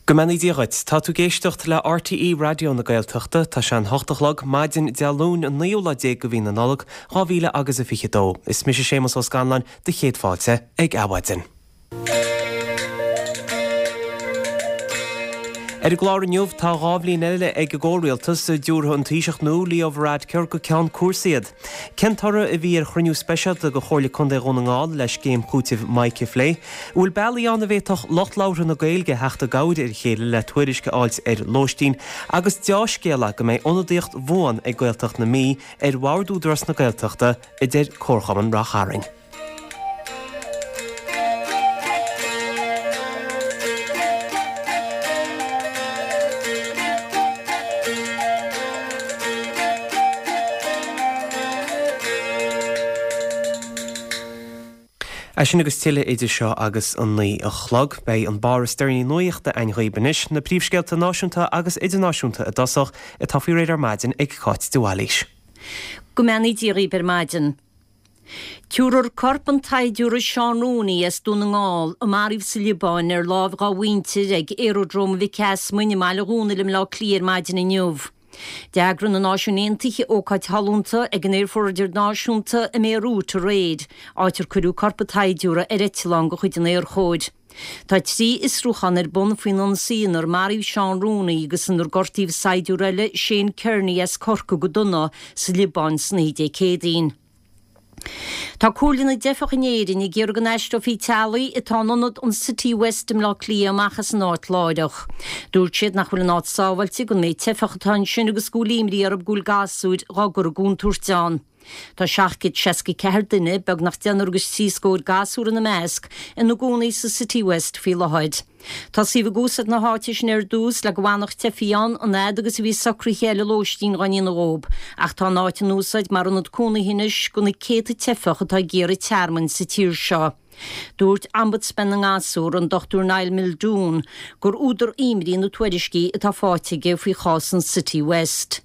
Gomani díocht, tá tú géisteacht le RTE radio na Gaeltachta, tá sé an 8 maidin dealún an 9 go bhí na nollag, 2022. Is mis sémas ó Scanlan de chéad fáte ag abhaidin. Glár nniuh tá gábhlín eile ag ggóréaltas a dúrtha an tíiseach nó líomh rád ceir go ceann cuasaíad. Centara a bhí ar chruinniú speisial a go chóirla chun é gháil leis céim chútih Mike Flay, bhfuil bailí anna bhéach lochláir na Gaeilge heachta gáid ar chéile le tuairisce áilt ar Lóistín, agus deáscéala go méid ionadaíocht bhuain ag Gaeltacht na mí ar bhardú dros na Gaeltachta i dtéir Córchaman Racharing. Sin agus tiile idir seo agus an naí a chlog bei an bar steirní nuoachta ein ghaobanis na príomhscéalta náisiúnta agus idirnáisiúnta a dosach i tafií réidir maidin ag cháit dúálís. Gomani dírí ber maidin. Túrar corpan taidúra Seanróní as dúna ngáil a maribh sa Libáin ar lábh gáhaintir ag aerodrom bhí cas muine mála gúnalim lá clíar maidin inniuh. Deagran na náisiúnéantaigh ócáid halúnta ag an éirfordir náisiúnta a mérút a réid, áitir curú corpa taidúra ar Etilán go chuid an éir chóid. Tá trí is rúchan ar bun faoin an síon ar maribh Seanróní agus an gortíomh saidúra le Shane Kearney as corca go duna sa Libáin snídé cédaín. Tá cúlína defach inéirin i ggéir gan eisteach Italy i tánonad an City West im lá clia amachchas an áit láideach. Dúirt siad nach bhfuil an áit sábhailte gon méid tefachtatá sin agus gúlíimrí ar ab gúil gasúid rágur a gún túirteán. Tá 64 duine beg nach deanar agus síoscóir gasúr na measc in gúnaí sa City West fi lehaid. Tá sibh gúsad na háis ar dús le gohhaannach tefián an éad agus bhí sacrí chéile Lóistín ganí na rób, ach tá náit an úsáid mar an cúna hinis gona céta tefach atá géir tearman sa tír seo. Dúirt ambad spen an gasúr an Dr. Niall Muldoon gur údar imrí na tuairiscí atá fáitige faoi chásan City West.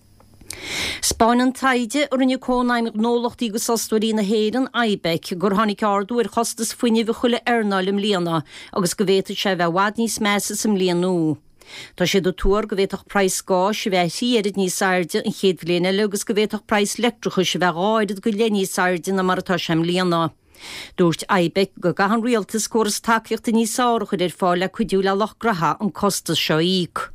Spáin an taide ar an cónaim nólachtí go sastúirí na héan Aibec gur tháinig ardú ar chostas faoine bh chuile airnáil im líana agus go bhhéta sé bheith bhhad níos measa sem líanú. Tá sé do túir go bhhéach preis gá se bheith hiad níos airde an chéad bhléine agus go bhhéach preis lectracha se bheith gáirid go le níos airde na martá sem líana. Dúirt Aibec go gahan rialtas córas takeíochtta níos áiricha ar fáil le chuidú le lochgratha an costas seo íc.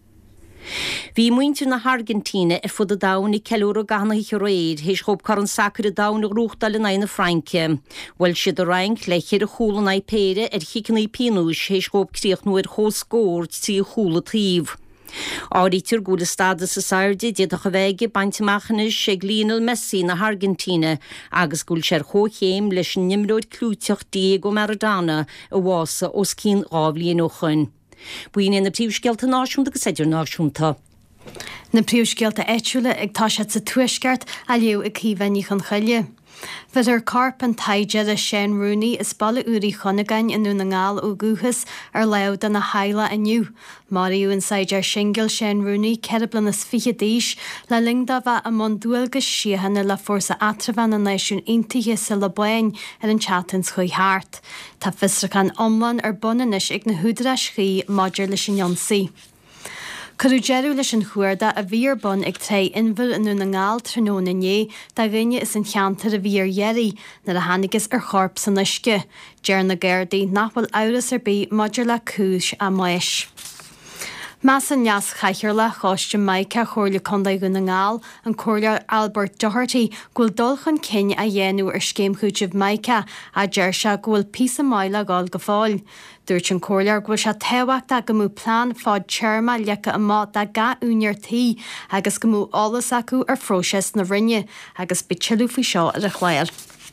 Bhí muintir na Argentína ar fud a dain i ceúra gana i réid, héis chob car an sacr a dain a rúchtdal in na Franke. Weil siad a rank le chéir a chúla na péire ar chican í pinúis, héis chob críoch nó ar chóscórt tí a chúla tríomh. Árítir gúla stáda sa sairde déadach a bheige baintimachchanis sé glínal Messi na Argentína agus gúil sér chóchéim leis an nimróid clúteach Diego Maradona a bhása os cín rábhlíon óchain. Buoin na príomhscéalta náisiúnta agus idir náisiúnta. Na príomhscéalta éitiúla ag tá sé sa tuaisceart a leo ag cíhaní chun chuile. Bheit ar carp an taide le Shane Rooney is balla úrí chonagain inú na ngáil ó gúchas ar leo den na haile aniu. Mariú in saidir singil Shane Rooney cerblan is fichadíis le lingda bheith a man dúilgus siahanna le fórsa atrafan na naisiún intaithe sa le bain ar an chatins chuí háart. Tá fistrachan omlan ar bunanis ag na húdra srí maidir leis an Jonsaí. Curú jeú leis an chuirda a bhír bun ag tre inbhil inú na ngáil tróna nné da rinne is an cheantar a bhír dhéirí na a hanagus ar chorp san isce. Dear na Gairdaí nachfuil áras ar bí maidir le cúis a mais. Más an neas chaichir le choiste Maica chóirla condaigh go na ngáil an cóirlear Albert Doherty ghfuil dulchan cin a dhéanú ar scéimchúteh Maica a deir se ghfuil písa máile gáil go fáil. Dúirt an cóirlear ghfuil se tehaachta go mú plán fád teirma lecha a má de ga úneartaí agus go mú álas acu ar phróises na rinne agus bitilú faoi seo ar a chléir.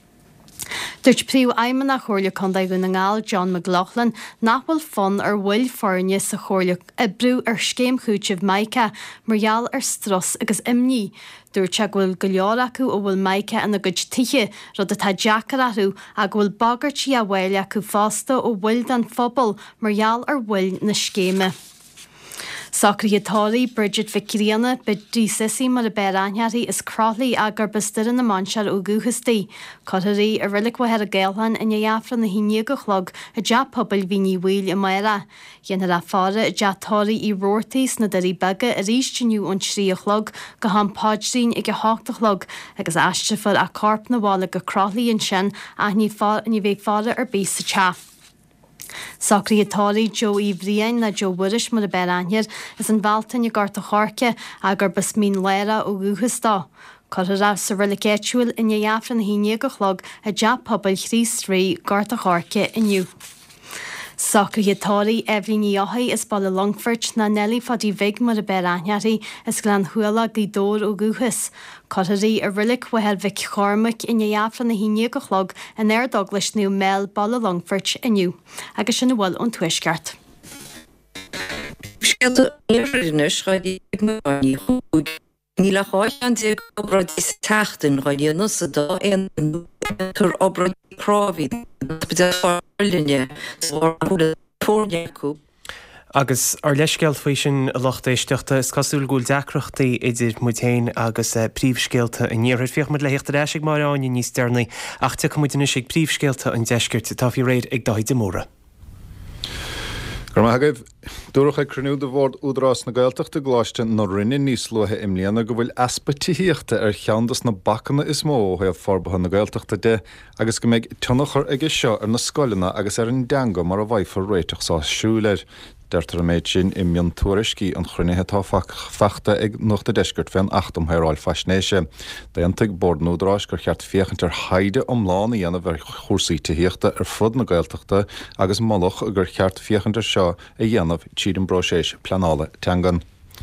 Dúirt príomh aimime na chóirla condaigh go na ngáil John McLaughlin nachfuil fun ar bhfuil foirne sa chóirla a brú ar scéimchúteh Maica margheall ar stras agus imní. Dúirt se ghfuil go leor acu ó bhfuil Maica ina gcuid tithe rud atá deacar athú a ghfuil bagartí a bhhaile acu fásta ó bhfuil den phobal margheall ar bhfuil na scéime. Sacratáí Bridget Victoriana be dísí mar a beranhearí is crothlaí agur bestir na mansear ó guchastaí, Cotarí a rilichathe a ggéalhan in dheafran na híine go chlog a deappobil híní bhil i maira. Dhéana a fára a deatáí í roirtaís na darí bagge a rístiniu an trí a chlog go hápáidrín ag go háta chlog agus aistrefar a carp na bhála go crothlaí an sin a ní bhéh fára ar bís sa teaf. Sacratáí Joe Ivriain na Joe Wirish mar a beranheir is an bháltain i garta chorce agur bes mín léire ó guchastá. Corrá sa relicéúil in dheafran na híine go chlog a deappobil chrís trí garta chorce inniu. Sacratáí Evelyn Yohai is ball Longford na Nelly fadí vig mar a beranhearí is glan huala gídór ó guchas. Cotarí a rilik wehel vic chormic in dheafran na híine go chlog an Douglas nu mel ball Longford inniu. Agus sin bhfuil an tuisceart. Ní le háil an dé obrad is teachtain roiíonna sa dá an tur obrad crávid be fálinne bhúla tóneú. Agus ar leiscéalt faoi sin a lochtéisteachta is cosúil gúil deacrochtaí idir mutéin agus príomhscéalta in níor fioch mar lehécht éisiigh marráin níos dearnaí ach tu muitina sig príomhscéalta an deiscirt tá fi réad ag dáid de móra. Gramagah dúracha cruniú de bhórd údrás na gailteachta gláiste nó rinne níos luthe imlíana go bhfuil aspatííochta ar cheandas na bacana is mó he forbatha na gailteachta de agus go méid tunachar aige seo ar na scoilena agus ar an deanga mar a bhaithfar réiteach sa siúleir. Deirtar a méid sin i mion tuairiscí an chrunnithe tá fachta ag nuachta deisgurt féin 8 Haráil Faisnéise. Daontaigh bord nódrás gur cheart féchant ar haide omlána dhéanamh ar chórsaíteíochta ar fud na gailteachta agus moloch a gur cheart féchant ar seo a dhéanamh tíad an broséis planála teangan.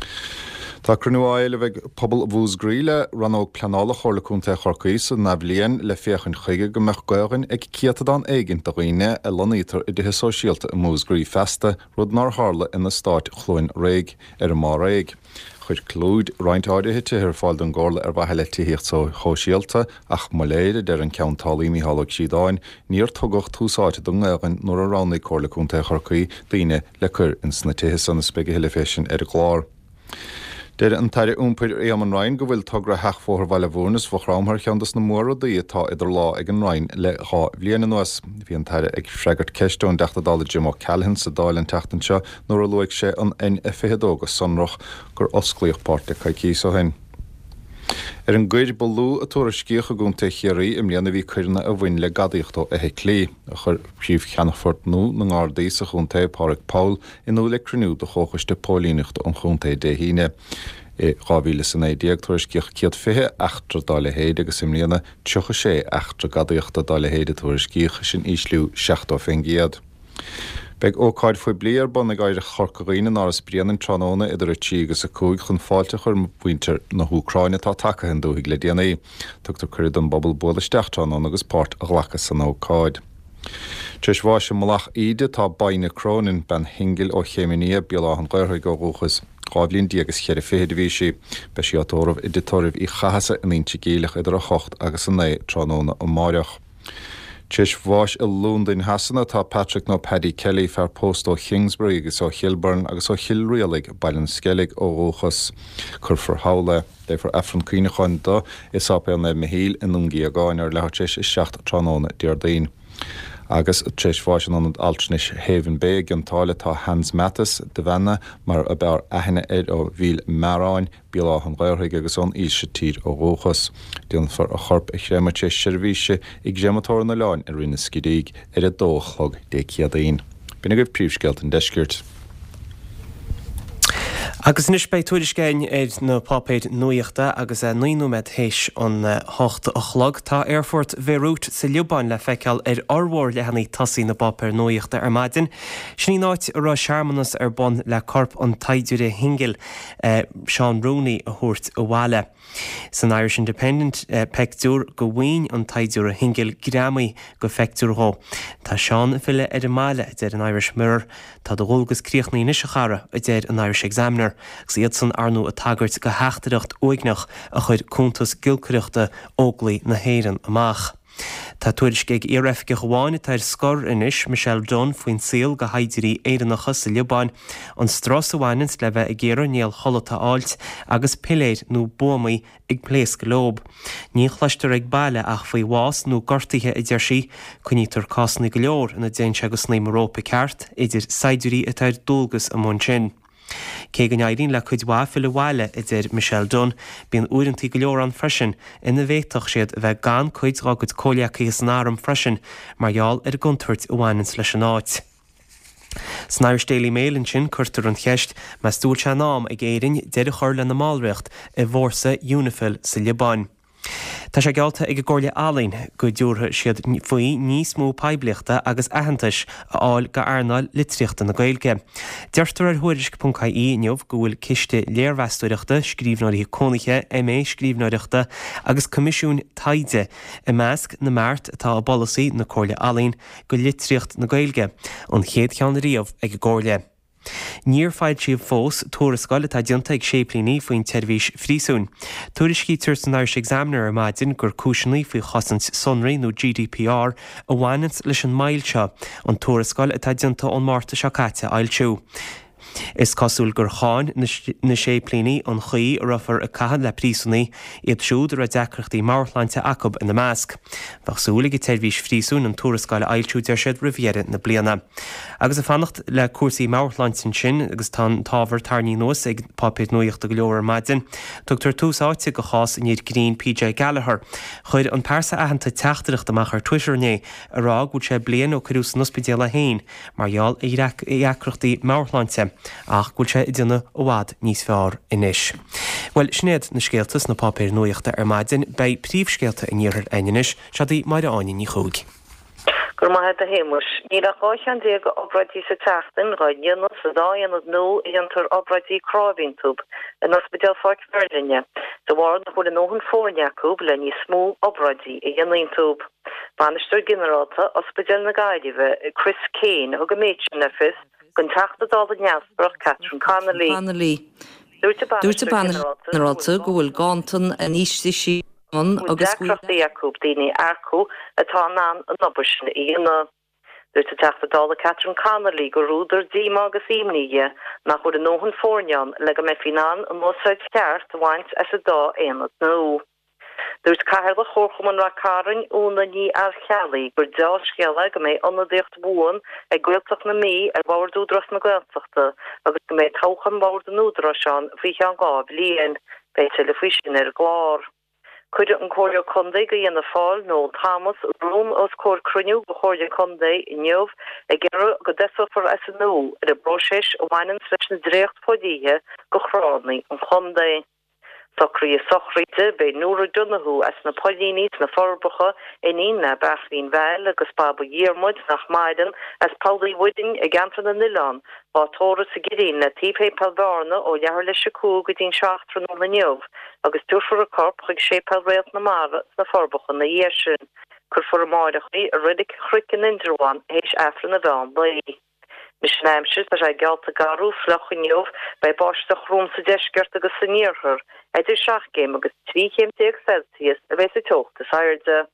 Tá crunuáil bheith pobl bhús gríle ranóg planála chorlaúnta chorcaís na bblion le féchan chuige go meach gairinn ag ciatadán éigeint a roiine a lonítar i dtithe sóisialta a mús grí festa rud nar hála ina stáit chlóin réig ar a má réig. Chuir clúd rointáidethe ar fáil an gála ar bhaile tííocht so chóisialta ach moléide ar an ceantálaí míhalach siadáin níor tugacht túsáide don gágan nuair a rannaí chorlaúnta chorcaí daoine le chur in sna tithe san na spige heile fésin ar a glár. Deir an taire úmpair éam an Rhain go bhfuil tugra heachfóthar bhaile bhúnas bhrámthar cheandas na móra daí atá idir lá ag an Rhain le há bbliana nuas. Bhí an taire ag freigart ceistún deachtadála Jim O'Callaghan sa dáilin teachtain seo nuair a luigh sé an N-F-dógus sonroch gur osclaíoch páirte caiicí ó hen. Ar an gcuir bolú a tuairiscíoch a gúnta chéirí im líana bhí chuirna a bhain le gadaíochtó a clí a chur príomh cheannafort nó na ngádaí sa chunta Pádraig Paul inú le cruniú do chóchaiste pólíneacht an chunta de híine. I rábhíle san éideag tuairiscíoch ciad fithe achtra dála héide agus im líana tucha sé achtra gadaíochta dála héide tuairiscíoch sin ísliú 16 fingéad. Beg ócáid faoi bliar bon ag áir chorcaíine áras brianan tróna idir a tí agus a cúig chun fáilte chur buintear na húcráine tá takehan dúigh le déanaí, tugtar chuid an bobbal bólisteach tróna agus páirt a ghlachas san ócáid. Tris bhá sem malach ide tá baine crónin ben hingil ó chéiminí bealá an ghairtha go rúchas. Gáblín díagus chéir féad bhí si be sí átóramh iditóirh í chahasa in inti géalach idir a chocht agus an né tróna ó máireach. Tris bháis i lúndain hasanna tá Patrick nó Paddy Kelly fear post ó Kingsbury agus ó Hilburn agus ó Hilrealig bailan skellig ó Róchas chur forthála dé for efran cuineáin do is ápa an mehíl in ungi a gáin ar lehartéis is 6 tróna Deardain. Agus tris bháis an altnis Haven Bay an tála tá Hans Mattis de bhena mar a bear aithne ó bhíl maráin bíalá an ghairthaigh agus an íse tír ó Róchas. Díon for a chorp i chréimete seirbhíse ag gréimetóir na leáin a rinne scidíg ar a dóchlog dé ciadaín. Bína goibh príomhscéalt an deiscirt. Agus nis bei tuairiscéin na pápéid nuíochta agus nuú med héis an 8 ochlog tá Airfort bhéút sa Liúbáin le feiceáil ar ormhór le hanaí tasí na bapéir nuíochta ar maidin. Sní náid rá seaarmanas ar bon le corp an taidúre hingil Sean Rooney a thuirt ó bháile. San Irish Independent peictúr go bhhain an taidúr a hingil gramí go feictúrá. Tá Sean file ar an máile déir an Irish Mirror tá do ghulgus críochnaí níos a chara a déir an Irish Examiner gus iad san arnú a tagart go heachtareacht óignach a chuid cúntas gilcreachta óglaí na héireann amach. Tá tuairis ag iarref go gháine tar scor inis Michelle Dunn faoin síl go haidirí éireanachas sa Liobáin an strás amhainins le bheith ag géar níl chollata áilt agus piléir nó buamaí ag pléas go lob. Ní chluistear ag baile ach faoi bhás nó gortaithe i d dearsí chunítar cásanna go leor ina déint agus sna Európa ceart idir saidirí a tair dulgus am món sin. Cé gan éirín le chuid bhá le bhile idir Michelle Dunn bíon uirintí go leor an freisin ina bhéach siad bheith gan chuid rágad cóleachas an áram freisin margheall ar guntuirt bhhainins leis an áit. Snáir Daily Mail an sin chuirtar an cheist me stúil se nám ag éirin deidir chuir le na málreacht i bhórsa UNIFIL sa Liobáin. Tá sé gealta ag gcóirle álainn go dúrtha siad faoi níos mó pebliachta agus aitheantais a áil go airnáil litríochta na Gaeilge. Deirtar ar thuairisc.caí neamh go bhfuil ciste léarmheastúireachta, scríbhneoirí cónaithe, MA scríbhneoireachta agus comisiún taide i measc na Mart atá a bolasaí na cóirle álainn go litríocht na Gaeilge an chéad cheann riamh ag gcóirle. Níor fáid siad fós tuarascáil atá dionta ag séplíní faoin teirmhís phríosún. Tuairiscí tuairt an Irish Examiner ar maidin gur cúiseannaí faoi chosint sonraí nó GDPR a bhhainint leis an mailse an tuarascáil atá dionta ón Márta seo caite ailsiú. Is cosúil gur cháin na séplíní an chuí a rufar a caithead le príosúnaí iad siúd ar a decreachtaí Márthlainte Acob in na measc. Bachsúla go teirmhís phríosún an tuarascáil ailsiú deir siad riviera na bliana. Agus a fannacht le cuasaí Márthlaintin sin agus tá tábhar tarní nuas ag papéid nuíochta go leor maidin, tugtar túsáite go chás in iad Green PJ Gallagher. Chuir an persa aitheanta teachtarach amach ar Twitterné a rá gúil sé blian ó chuús an ospidéal a hain margheall i dheacreachtaí Márthlainte. Ach gúil sé i duna ó bhád níos fearr inis. Well, snéad na scéaltas na papéir nuíochta ar maidin bei príomhscéalta in níorthar ainis se dí mar aáin ní chuig. Gur mai a héimus, ní a cháan déag obradí sa teachtain roiinne sa dáanad nó i antar obradí crávíntúb in ospidéal fáic Virginia. De bhar na chuir an óhan fórneacúb le ní smó obradí i dhéanaíntúb. Banisteir generalta ospidéal na Gaillimhe Chris Kane a go méid sin nefis gon teachtadála neasbrach Catherine Connolly. Dúirte banarálta go bhfuil gáintan an ístí sí agus Jacob daoine arcú atá ná an nobairsin íana. Dúirte teachtadála Catherine Connolly go rúdar díma agus imníige nach chuir an óhan fórneán le go mefinán an mósáid ceart bhaint as a dá éanad nó. Dúirt caithir le chórchaman ra carin úna ní ar chealaí gur dá sceala go méid anadíocht bhuan ag gcuilteach na mí ar bhar dúdras na gcuilteachta agus go méid táchan bhar den údra seán bhí an gáb líon bei telefisin ar glár. Cuidir an cóir condaí go dhéana fáil nó Thomas Rúm os cóir cruniú go chóir condaí i neamh ag ggéire go deisofar as an nó ar a broséis ó bhainan leis na dréocht fódíthe go chránaí an condaí. Socrí sochríte bei nuair dunahu as na polínís na forbacha in na Bachlín Weil agus Baba Yearmud nach Maiden as Pauli Wooding a gantan na Nilán ba tóra sa girín na típé palvarna ó lear leis cú go dín seachtra nó na neomh agus dúrfar a corp chuig sé palréalt na mara na forbacha na dhéirsin chur for a máideachí a ridig chrican indraháin héis afra na bhean lei. Mis neimsir a sé gealta garú flochanneomh bei báisteach rúm sa deisgurt agus sa níorthar, idir 7 céim agus 3 céim Celsius a bheits a teochtas airde.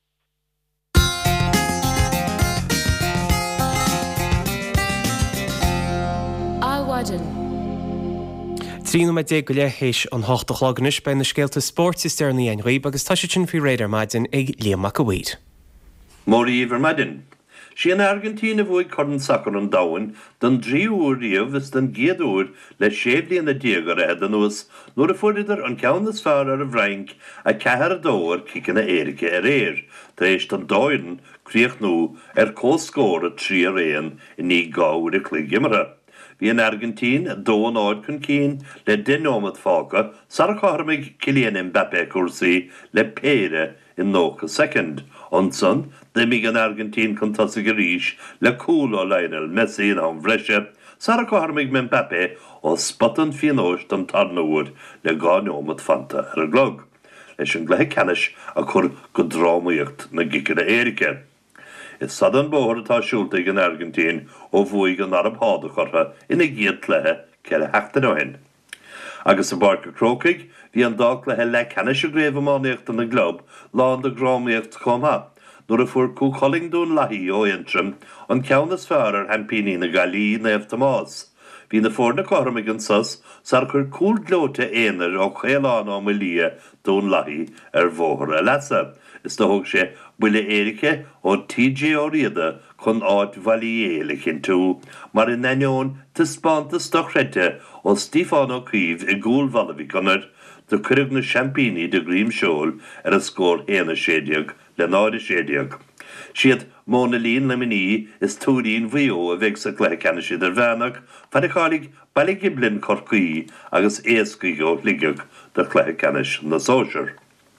Tríú me dé go léhéis an 8 chláganis be na scéalta sportiste na Aonghraí agus tá sin fi réidir maidin ag Liam Macawid. Mórí iver maidin. Sí an Argentína bhuaig chudan sacr an dahain don 3 úr riamh is den 10 úr le séblí na déagar a an nuas nuair a fuidir an ceannas fearr ar a bhreink a cethar dóir cicin na éirice ar éir, tar éis don dáirin críoch nó ar cóscóir a 3-1 i ní gáir a clígimara. Bhí an Argentín dó an áid chun cín le denómad fáca sar a cháirmig Kylian Mbappé cuasaí le péire in 9 second. Onson, déimig an Argentín chun tosa go ríis le cúla Lionel Messi an bhreise, sar a cháirmig Mbappé ó spotan fianóist an tarnúir le gáneomad fanta ar a glog. Leis an gluthe ceannis a chur go drámaíocht na gicir a éirice. Is sad an bóthir atá siúlta an Argentín ó bhuaig an arab háda chortha ina gcéad chluthe ceile heachtanáin. Agus a barca crócaig, bhí an dá chluthe le ceannis a gréibh amáíocht an na glob lá an de grámaíocht chomha. nuair a fuair cúcholing dún laithí ó intrim an ceannas fearr ar hampíní na galí na eftamás. Bhí na fórna choramig an sus sar chur cúl glóta éanaar ó chéalán ó Malia dún laithí ar bhóthar a lesa. Is do thug sé buile éirice ó TJ ó riada chun áit bhailí éilicinn tú, mar in naneón tá spánta stochreite ó Stefán ó Críomh I gúil bhalaí gunnar do chuirg na champíní de Grím Seol ar a scór héana séideag le náide séideag. Siad Móna Lín Leminí is túrín bhío a bheith sa cléthe cena siad ar bhenach, fadicálig Ballygiblin Corcaí agus éascaí ó ligeag de cléthe cenis na sóisiir.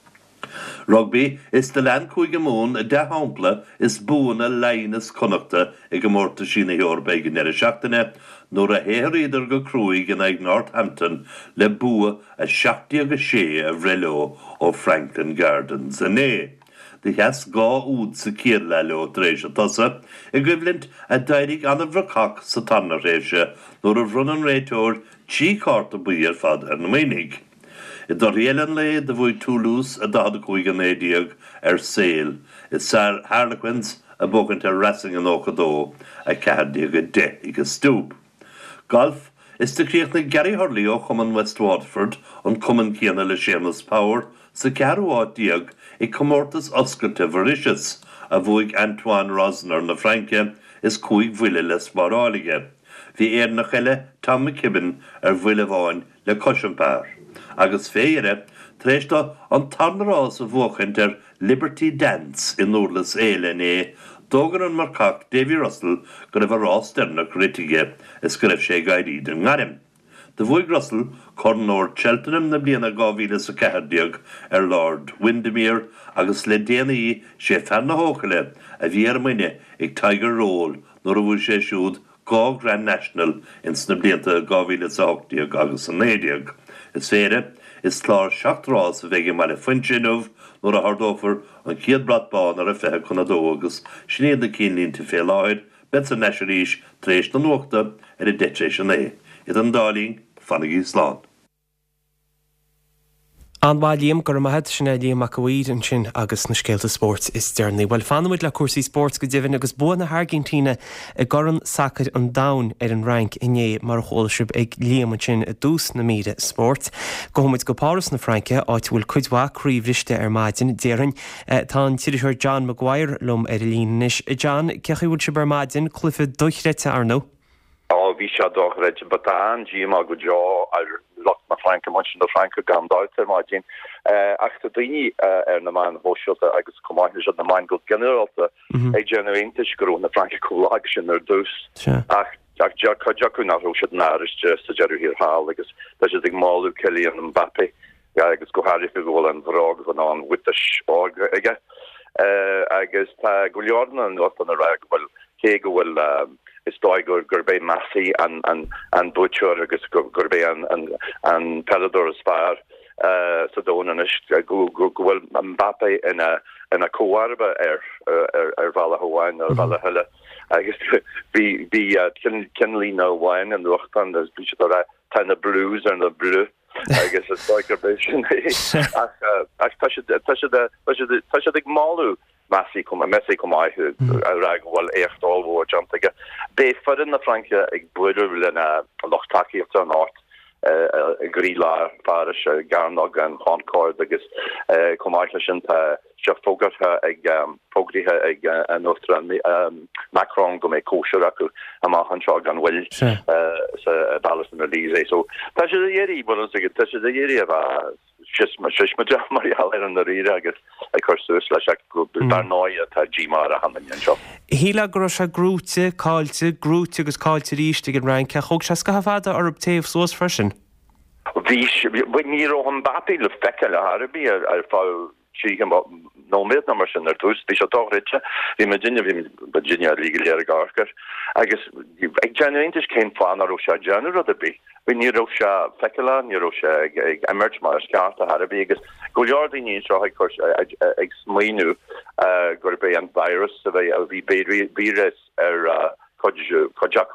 Rugby is de lean chuig mún a de hampla is búna leinas connachta ag go mórta sína Eorpa ag nera seachtaine, nuair a héiríidir go crúig in ag Northampton le bua a 76 a bhreló ó Franklin Gardens a né. De heas gá úd sa cír le leo dréis a tosa, I gwiflint a dairig anna bhracach sa tanna réise, nuair a bhrunnan réiteoir tí cart a buíar fad ar na ménig. I do réalan le de bhfuil Toulouse a dada chuig an édiag ar Sale, is sar Harlequins a bogant ar Racing an Óchadó a cehardíag a de ag a stúb. Golf is de críoch na Gary Hurley ó chuman West Watford an cuman cíanna le Seamus Power sa cearúáid diag I comórtas oscailte Vericious a bhuaig Antoine Rosner na Franke is cúig bhuile les marálige. Bhí na cheile Tom McKibben ar bhuile bháin le Cushampar. Agus féire, tréiste an tarnarás a bhuachint ar Liberty Dance in Úrlas éile dógan an marcach Davy Russell go raibh rás derna critige is go raibh sé gairí den ngarim. De bhuaig Russell cornóir Cheltenham na bliana 2014 ar Lord Windermere agus le déanaí sé fearna hócaile a bhí ar muine ag Tiger Roll nuair a bhfuil sé siúd gá Grand National in sna blianta 2018 agus an 9. Is féire, is chlár 7 rás a bheith mar a Fuintinmh nuair a hardófar an ciad bratbán ar a fethe chun a dógus, snéad na cínlín te fé láid, bet sa neisiríis tréis na nuachta ar a detréis an é. Iad an dálín fannaigí slán. An bhailíam gur maithe sinna líam mac bhuiad an sin agus na scéalta sport is dearnaí. Bhfuil fanmuid le cuasaí sport go dtíhann agus bua na Argentína I gcurann sacr an dain ar an rank inné mar chóilsib ag líam an sin a dús na míide sport. Gomuid go páras na Franke áit bhfuil cuidhá críomhrichte ar maidin déireann tá tíiriseoir John Maguire lom ar línis. John, cecha bhfuil si bar maidin clufa dúchreite ar nó? Bhí se dóchreite, but an ddíama go deá ar lot na Franke mansin do Franke gan dáiltar maidin. Achta daoine ar na man bhóisiilta agus comáithne na main go generalta ag generaintis go na Franke cúlag sin ar dús. Ach Jacu nach roisiad náiriste sa jeú hir hall agus leis ag máú Kylian Mbappé agus go háirich go bhfuil an bhrág van an witas ága aige. Agus tá go leorna an lot an a rag bhfuil cé go bhfuil is dói gurbé Messi an Butcher agus gurbé an Pelador Spar so dóna is gohfuil Mbappé in a cóarba ar bhela Hawain ar bhela huile agus bhí cinlí nó bhain an ruachtan is bí tanna blues ar na blue agus is dói gurbé sin ach tá sé ag máú Messi kom aihu a rag wal echt alwoor jumpige. Be fudden na Franke ag buidir in a lochtaki of an art grila parish garnog an Honcord agus kom aichen se fogad ag fogrihe ag an Nostra Macron go mé koseraku a ma hanshog an will sa ballas in Elise. So ta éri bu ta éri a Sisma Marial an na ri agus ag chusús leis go barnáid tá ddímar a haman seo. Híla gro se grúte, cáilte, grúte agus cáilte ríiste an rank a chug se scafada ar taobh sós freisin. Bhí ní an Mbappé le feice le Harbí ar fá sí nóméid na mar sin ar tús, bhí se dóghreite, bhí Virginia lígiléir garchar, agus ag genuintis céim fáin ar se geanú a bí. Bhí ní se feiceile, ní se ag emerge mar scarta Harbí, agus go leordaí ní seo ag smaoinú gur bé an virus a bheith a bhí víris ar Kojaku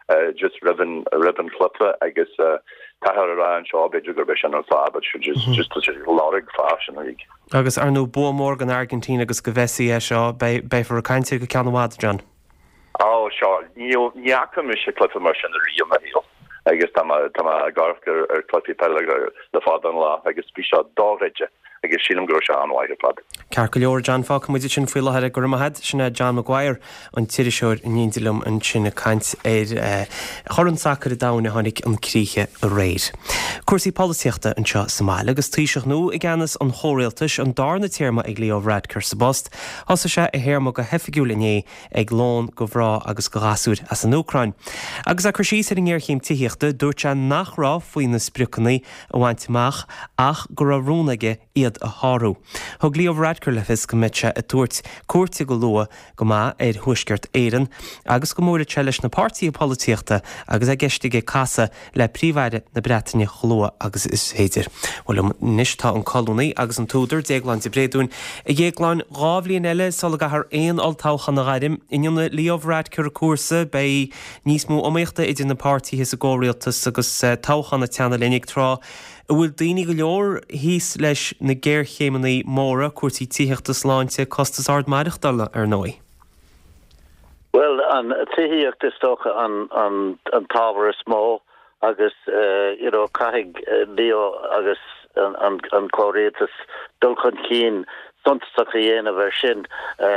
just ribbon clipper agus tahar an seo beidir gur beis an fá, but just lárig fashion rig. Agus ar nó buamór an Argentina agus go bhesaí é seo bei for a caiinte go ceanhád, John. Ó seo níachcha mis se clifa mar sin a riom a híal. Agus tá garfgur ar clufi pe le fád an lá agus bí seo dáreide agus sílam gro se anhaide fad. Cear go leor John Fá muidir sin foiile head go mahead sinna John Maguire an tíiriseoir in nídilum an sinna caiint chorann sacr a dána tháinig an críe a réir. Cuasaí políochta an seo Somália agus tíiseach nó i gceannas an chóréaltais an darna téirma ag Leo Varadkar sa bost, thosa sé i héirmo go hefigiúlané ag lán go bhrá agus go gasúd as an Ucrain. Agus a chuirsí sé an ggéirchéim tííochta dúirt se nachrá faoin na sprucannaí a bhaintteach ach go rarónaige iad a háú. Thug Leo Varadkar le fis go mitse a tuairt cuairte go lua go má thuisceart éan agus go móra teis na pártaí políochta agus a gceistigh casa le príomhhaide na Breataine chlua agus is héidir. Bhfuil níostá an colúnaí agus an túidir déagláin de bréadún i dhéagláin rábhlíon eile sola gathar aon altáchan na gaidim inionne Leo Varadkar cuasa bei níos mó omíochta idir na pártaí his a ggóréaltas agus táchanna teanna lenig trá. Bhfuil daoine go leor híos leis na ggéirchéimanaí móra cuairtaí tííochta sláinte costas ard maireachtála ar nói. Well, an tííocht is stocha an tábhar is mó agus caithigh Leo agus an chlóréaltas dul chun cín suntaach a dhéanamh sin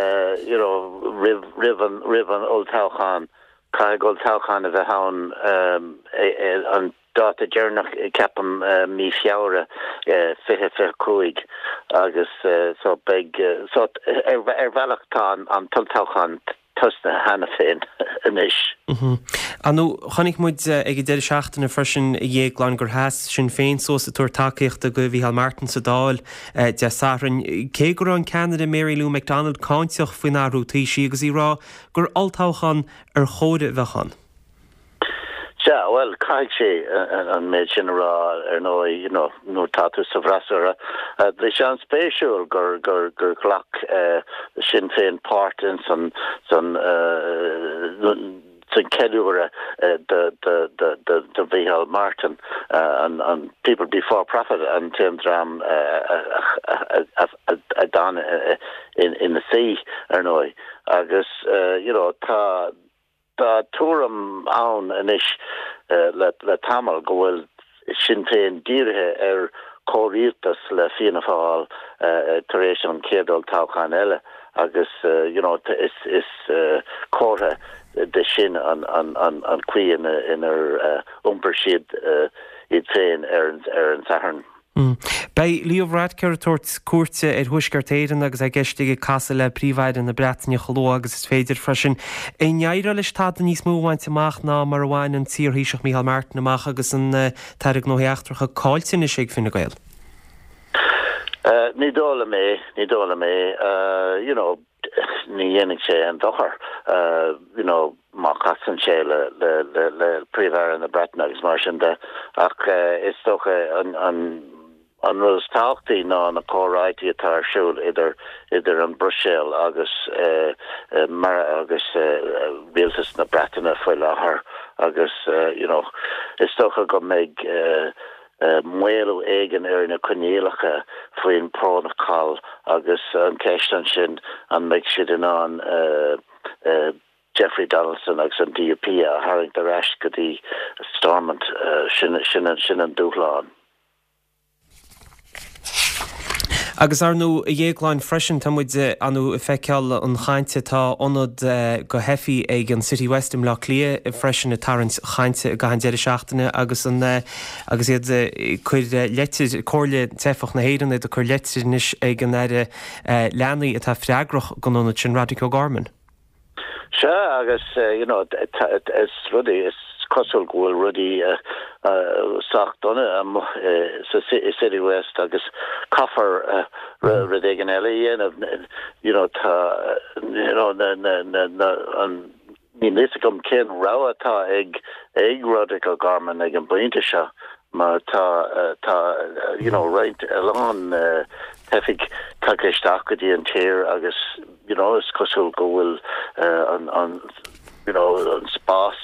rih an oltáchan caithigh oltáchan a bheith ann an dáta dearnach ceapam mí fiabhra fiche cúig agus so bhealach an tultáchan tusna hena féin inis. Anú chonig muid ag déir seachtainna freisin dhéagláin gur heas sin féin sós a túair takeíochta go Micheál Martin sa dáil de Sathrann cé gur an Canada Mary Lou McDonald cáinteach faoin áhrútaí si agus rá gur altáchan ar chóide bhechan. Yeah, well, caiig sé an méid sin rá ar nó táú sa bhrasara. Bhí sé an spéisiúil gur ghlach sin féin páirtin san ceúra de Micheál Martin and people before profit and Tim Dram a done in the sea ar nói agus tá túram ann inis le tamil go bhfuil sin féin dírithe ar córíaltas le fianna fáil tar éis an céadúil táchan eile agus is cótha de sin an cuí in ar umpar siad iad féin ar an Sathrann. Bei Leo Varadkar tuairt cuairte ar thuisceart éireann agus a gceistigh casa le príomhhaide na Breataine chló agus is féidir freisin. I ngeire leis táda níos mó bhaint amach ná mar bhhain an tíorthaíseach Micheál Martin amach agus an tairg nóíachtarcha cáilte is ag finna gail. Ní dóla mé ní dhéannig sé an dochar má chasan sé le príomhhaire na Breataine agus mar sin de ach is stocha an rus táchtaí ná na córáidí atá siúil idir an Brussel agus rialtas na Breataine foiil láthair agus is stocha go méid muú éigen ar na conéalacha faoin prónachál agus an ceistan sin an méid siad in an Jeffrey Donaldson agus an DUP a haring de reis go dtí Stormont sin an dúchláán. Agus arnú a dhéagláin freisin támuid anú feiceáil an chainte tá onad go hefií ag an City West im Loch Lia freisin na tarrant chainte go déidir seachtainna agus iad chuir letir cóirle tefach na héan iad a chuir letirnis ag an leanaí atá freagrach ganóna sin Radical Garmin. Se agus is rudí is cosúil gohfuil rudí sagt donna sa City West agus caffar rudéigen eile dhéanamh tá ní lisagum cin ráatá ag Radical Garmin ag an buinte seo mar tá right alán tefik takeistach go dtí an tíir agus is cosúil go bhfuil an spás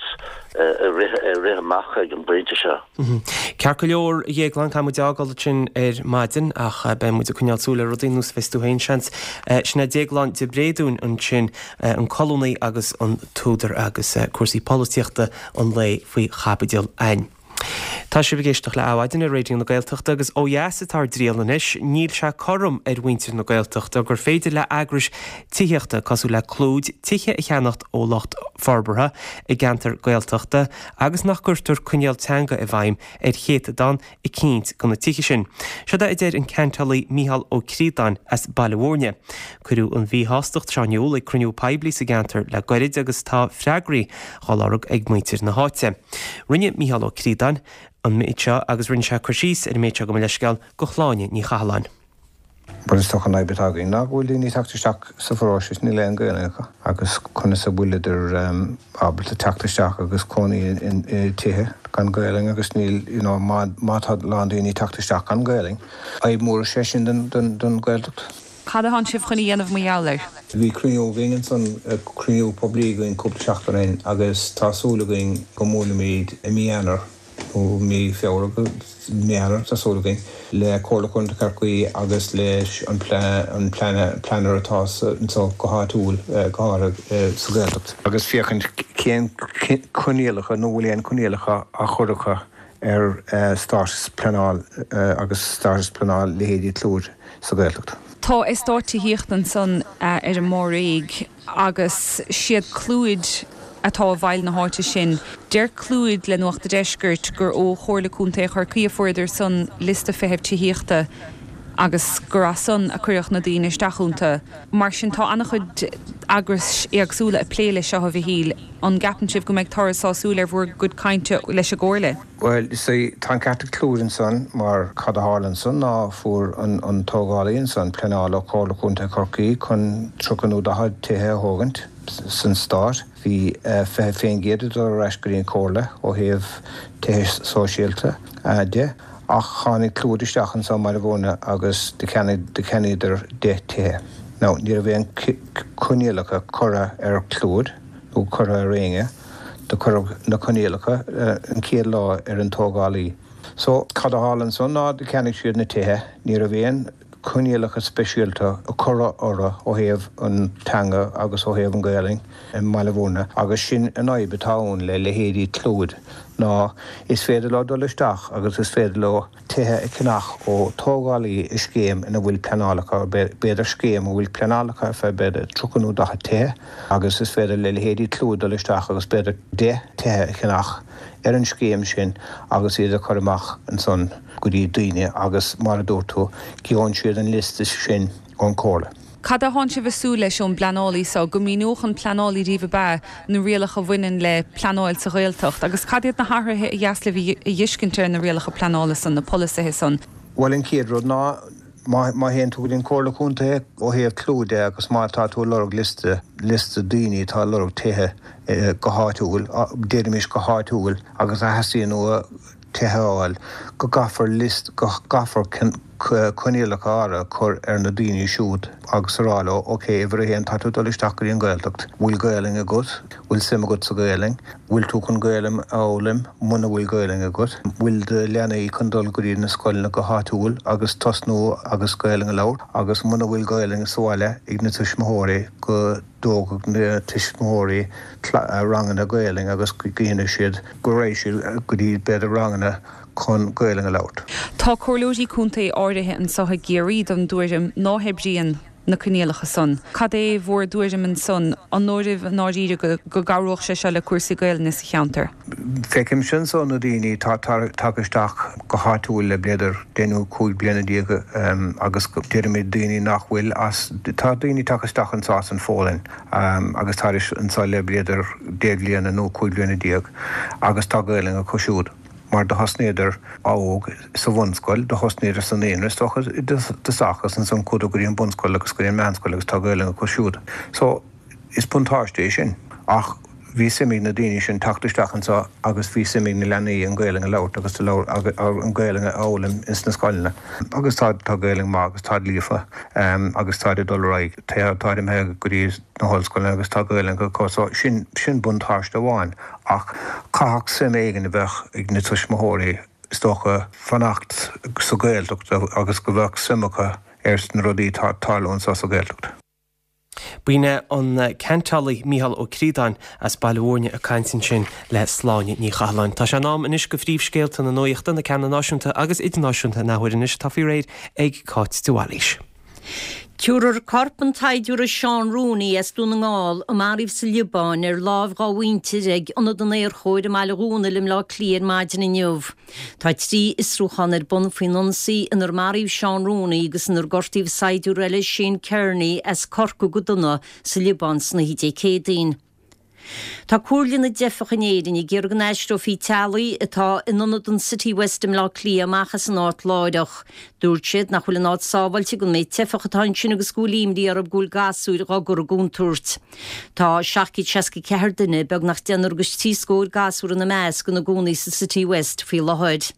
rihamach ag an brinte se. Cear go leor dhéaglan cha deágáil sin maidin ach ben mu chunealsúla rodínús festú hain seans sinna déaglan de bréún an sin an colúnaí agus an túidir agus cuasaí políochta an lei faoi chapadéal ein. Tá sé bhgéisteach le áhaidin réidir na Gaeltachta agus óheasa tar dríalanis níl se chom winter na Gaeltachta gur féidir le agris tíochta cosú le clúd tithe I cheannacht ólacht farbartha I gantar Gaeltachta agus nach gurtar cuneal teanga I bhaim chéta dan I cínt go na tiche sin. Se I déir an Cantalí Mícheál Ó Críodáin as Ballahórne. Curú an bhí hástacht seanúil ag cruniú peblií sa gantar le goirid agus tá freagraí chálarug ag muintir na háite. Rinne Mícheál Ó Críodáin an méidse agus rinne se chuirsís ar méidse go leisceáil go chláine ní chaáin. Bud is toch an naibetaí nach bhfuil ní tactisteach sa bhráis ní le an gcuine agus chuna sa bhuiidir ábalta tactisteach agus cónaí in tithe gan Gaeling agus níl mátha ládaí tactisteach gan Gaeling. Aib mór sé sin den Gaeltacht. Cad an sibh chunaí dhéanamh muáir? Bhí cruú bhíonn san cruú poblí goin cúpla seachtarin agus tásúla goin go móla míad I mianar ó mí feabhar go mianar tásúla le cóla chunta carcaí agus leis an planar atá go háúil gára sa Gaeltacht. Agus fiochan céan conéalacha nó bhfuil éon conéalacha a chudacha stáis planáil agus stáis planáil lehéadí tlúr sa Gaeltacht. Tá is stáirtí híochtan san ar an móraigh agus siad clúid atá bhail na háte sin. Deir clúid le nuachta deisgurt gur ó chóirlaúnta chuir cuiomhfuidir san lista fehebtí híochta agus gur san a chuireach na daoine staúnta. Mar sin tá annach chud agras agsúla a pléile seo a bhíhíl an gapan sibh go méid tarasásúla ar bhór good cainte leis a ggóirle. Well, tá ceartta clúrin san mar cad a hálan san ná fuair an tógálaíonn san plenála chóirlaúnta Corcaí chun trocanú dahad tithe thógant san stát. Bhí féin géadú ar reisguríon cóirla ó thaobh tithe sóisialta de. Ach chánig clúdisteachchan san mar bhna agus de cenidir de tithe. Ná, ní a bhéon conéalacha chora ar clúd nó chora a réinge, de chora na conéalacha an céad lá ar an tógálaí. So, cad a hálan san ná de cenig siad na tithe, ní a bhéon conéalacha speisialta a chora orra ó thaobh an teanga agus ó thaobh an Gaeling in Ballahórne agus sin an aibe táin le lehéadí clúd. Ná is féidir le dolisteach agus is féidir le tithe I cinach ó tógálaí is céim ina bhfuil plenálacha beidir scéim bhfuil plenálacha fe beidir trocanú dacha tithe agus is féidir le lehéadí clúd dolisteach agus beidir de tithe I cinach ar an scéim sin agus iad a chuireach an son goí daoine agus mar a dúirtú ceann siad an lista sin ón cóla. Cad a háin sibh súil leis an planálaí so go míúchan planálaí ríomh ba nó rialacha bhaineann le planáil sa Gaeltacht agus cadiad na háirithe dheasla bhí dhiiscinnte na rialacha planála san na polisithe san. Well in céadród ná má héon túgurinn cóirlaúnta ó thaobh clúde agus má tá tú lorg lista daoine tá lorg tithe go háitiúil, déidirmis go háitiúil agus a hesaíon nó titheáil go gafar conéalacha ára chur ar na daoine siúd agus rála ócé bhar a héon tá tú dolisteach goí an Gaeltacht. Bhfuil Gaeling a gud, bhfuil sim a gud sa Gaeling, bhfuil tú chun Gaelim álim, muna bhfuil Gaeling a gud, bhfuil de leanaí chun dul goí na scoilna go háitiúil agus tosnú agus Gaeling a leabhar agus muna bhfuil Gaeling a sáile ag na tuismóirí go dógad na tuismóirí rangan a Gaeling agus gcíine siad go rééis siad go dtí beidir ranganna chun Gaeling a leabhar. Tá chorlóidí cúntaí áirithe an sotha géirí don dúirim náhebríon na conéalacha son. Cad é bhór dúirim an son an nóirimh náiríre go garóch se le cuasaí Gaeilne sa cheantar? Feicim sin son na daoine tagisteach go háitiúil le bleidir déanú 5 bliana díoga agus go deirimid daoine nach bhfuil as tá daoine tagisteach an sás an fólinn agus tá an sá le bleidir 10 bliana nó 5 bliana díog agus tá Gaeling a cosisiúd. Mar de hosnéidir ág sa bhunscoil, de hosnéidir san éanair stochas de sachas an san cúdagurí an bunscoil agus gurí an meanscoil agus tá Gaeling a cosisiúd. So is puntáisté sin ach ví mí na daine sin tatisteachchan sa agus ví mí na lenaí an gailing a lát agus an gailing a álam is na scoilna. Agus tá gailing má agus tá lífa agus tá dulraig táid me goí na hallscoilna agus tá gailing go cosá sin buntáist amháin ach caach sem éigen a bheith ag na tuismóirí stocha fannacht sa gailtucht agus go bheith simimecha na rudí táún sa gailtucht. Buine an Cantálaí Mícheál Ó Críodáin as bailúne a caiintin sin le sláine ní chaáin. Tá se nám inis go phríomhscéalta na nóíochta na ceanna náisiúnta agus idirnáisiúnta nahuiir inis tá fiú réid ag cáit túáilís. Túrar corpan taidúra Seán Rooney as dúna ngáil a maribh sa Libáin lábh gáhainte ag anad an éir chóir am eile lim lá clíar maidin inniuh. Tá trí isrúchan bun finansaí inar maribh Seán Rooney agus inar gortíh saidúr eile Shane Kearney as corcu go duna sa Libáin sna hídé cédaín. Tá cuairlína defachan éidirn i ggéir gan éisteo fí Talaí atá inionad an City West im lá clí amachchas an áit láideach. Dúirt siad nach bhfuil an áit sábhailte go méid tefachatáin sin agus gúlíimdí ar gúil gasúir a gur a gúntúirt. Tá 64 duine beag nach déanar agus tíoscóir gasúir na meas go na gúnaí sa City West fí lehaid.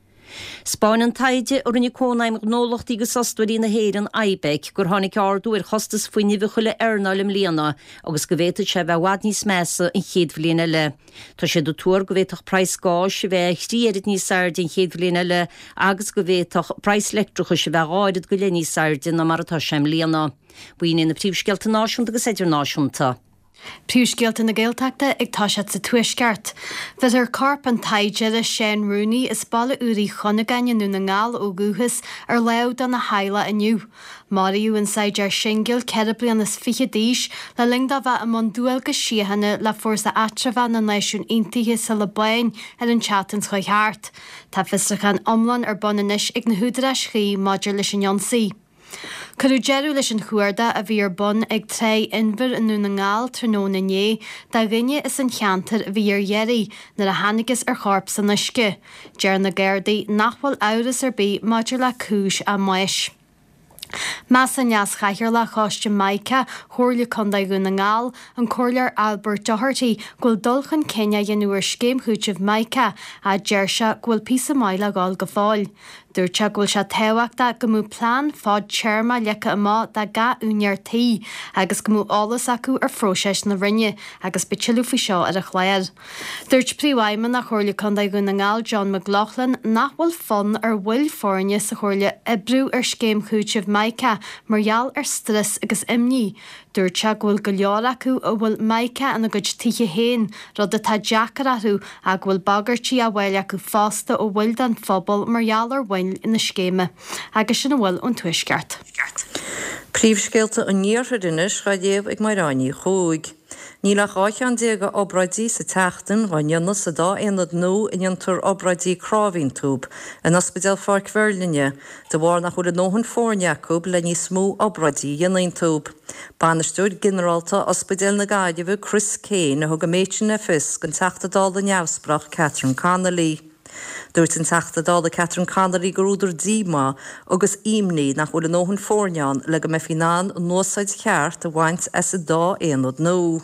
Spáin an taide ar rinne cónaim nólacht agus sostúirí na héir an Aibec gur tháinig ardú ar chostas faoine bhchuile airnáil im líana agus go bhéta se bheith wad níos measa in chéad bhbliana le. Tá sé do túair go bhéach preis gáis se bheith chríad níos saird in chéad bhbliana le agus go bhéach preis lectrcha se bheith áirid go le níos saird na mar atá sem líana. Buoine na príomhscealta náisiúnta agus idirnáisiúnta. Príúscéalta na Gaeltachta ag táisiad sa tuisceart. Bheith ar corp an taide le Shane Rooney is balla úrí chonagaine nú na ngáil ó gúthas ar leabh an na haile aniu. Mariú an saidir singil cead bliain is fiche díis le lingda bheith am an dúil go síhanna le fórsa atrafha na naisiún intaithe sa le bain ar an chatans chuig háart. Tá fistrachan omlan ar bonanis ag na húdra srí maidir leis an Jonsaí. Cadú jeú leis an chuirda a bhí ar bun ag tre inbhar inú na ngáil tróna né, dá rinne is an cheantar a bhí ar dhéirí na a hanagus ar chorp san nuisce. Dear na Gairdaí nachfuil áras ar bí maidir le cúis a mais. Más an neas chaithir le cháiste Maica chóirla chundaí go na ngáil an chóirlear Albert Doherty ghfuil dulchan Kenya dhéanúir scéim chúteamh Maica a deirse ghfuil písa maile gáil go fáil. Dúirte ghfuil se tehaachta go mú plán fád teirma lecha amá de ga úneartaí agus go mú álas acu ar fróiseis na rinne agus bitilú fao seo ar a chléir. Dúirt príomhhaimman na chóirla chundaí go na ngáil John McLaughlin nachhfuil fun ar bhfuil fórne sa chóirla ibrú ar scéim chúteamh Maica margheall ar stras agus imní. Dúirte ghfuil go leor acu a bhfuil Maica an agad tithe héin rud atá deacar athú a ghfuil bagartí a bhfuil acu fásta ó bhfuil den phobal margheall ar bhain in na scéime agus sin bhfuil an tuisceart. Príomhscéalta an níortha duine ga déobh ag mairáí chuig. Ní le gáan déaga obradí sa teachtain gáinna sa dá éad nó in antar obradí cráhín túb in ospidal Farc Verlinne, de bhar nach chuir nóhann fórneacúb le ní smú obradí dhéanaon túb. Banistúir generalta ospidal na Gaiideh Chris Kane a thug go méidsin fis gan teachtadáil a neamhsprach Catherine Connolly. Dúirt an teachtadáil a Catherine Connolly gur úidir díma agus imní nach chuir nóhann fórneán le go mefinán nósaid cheart a bhaint as a dá éad nó.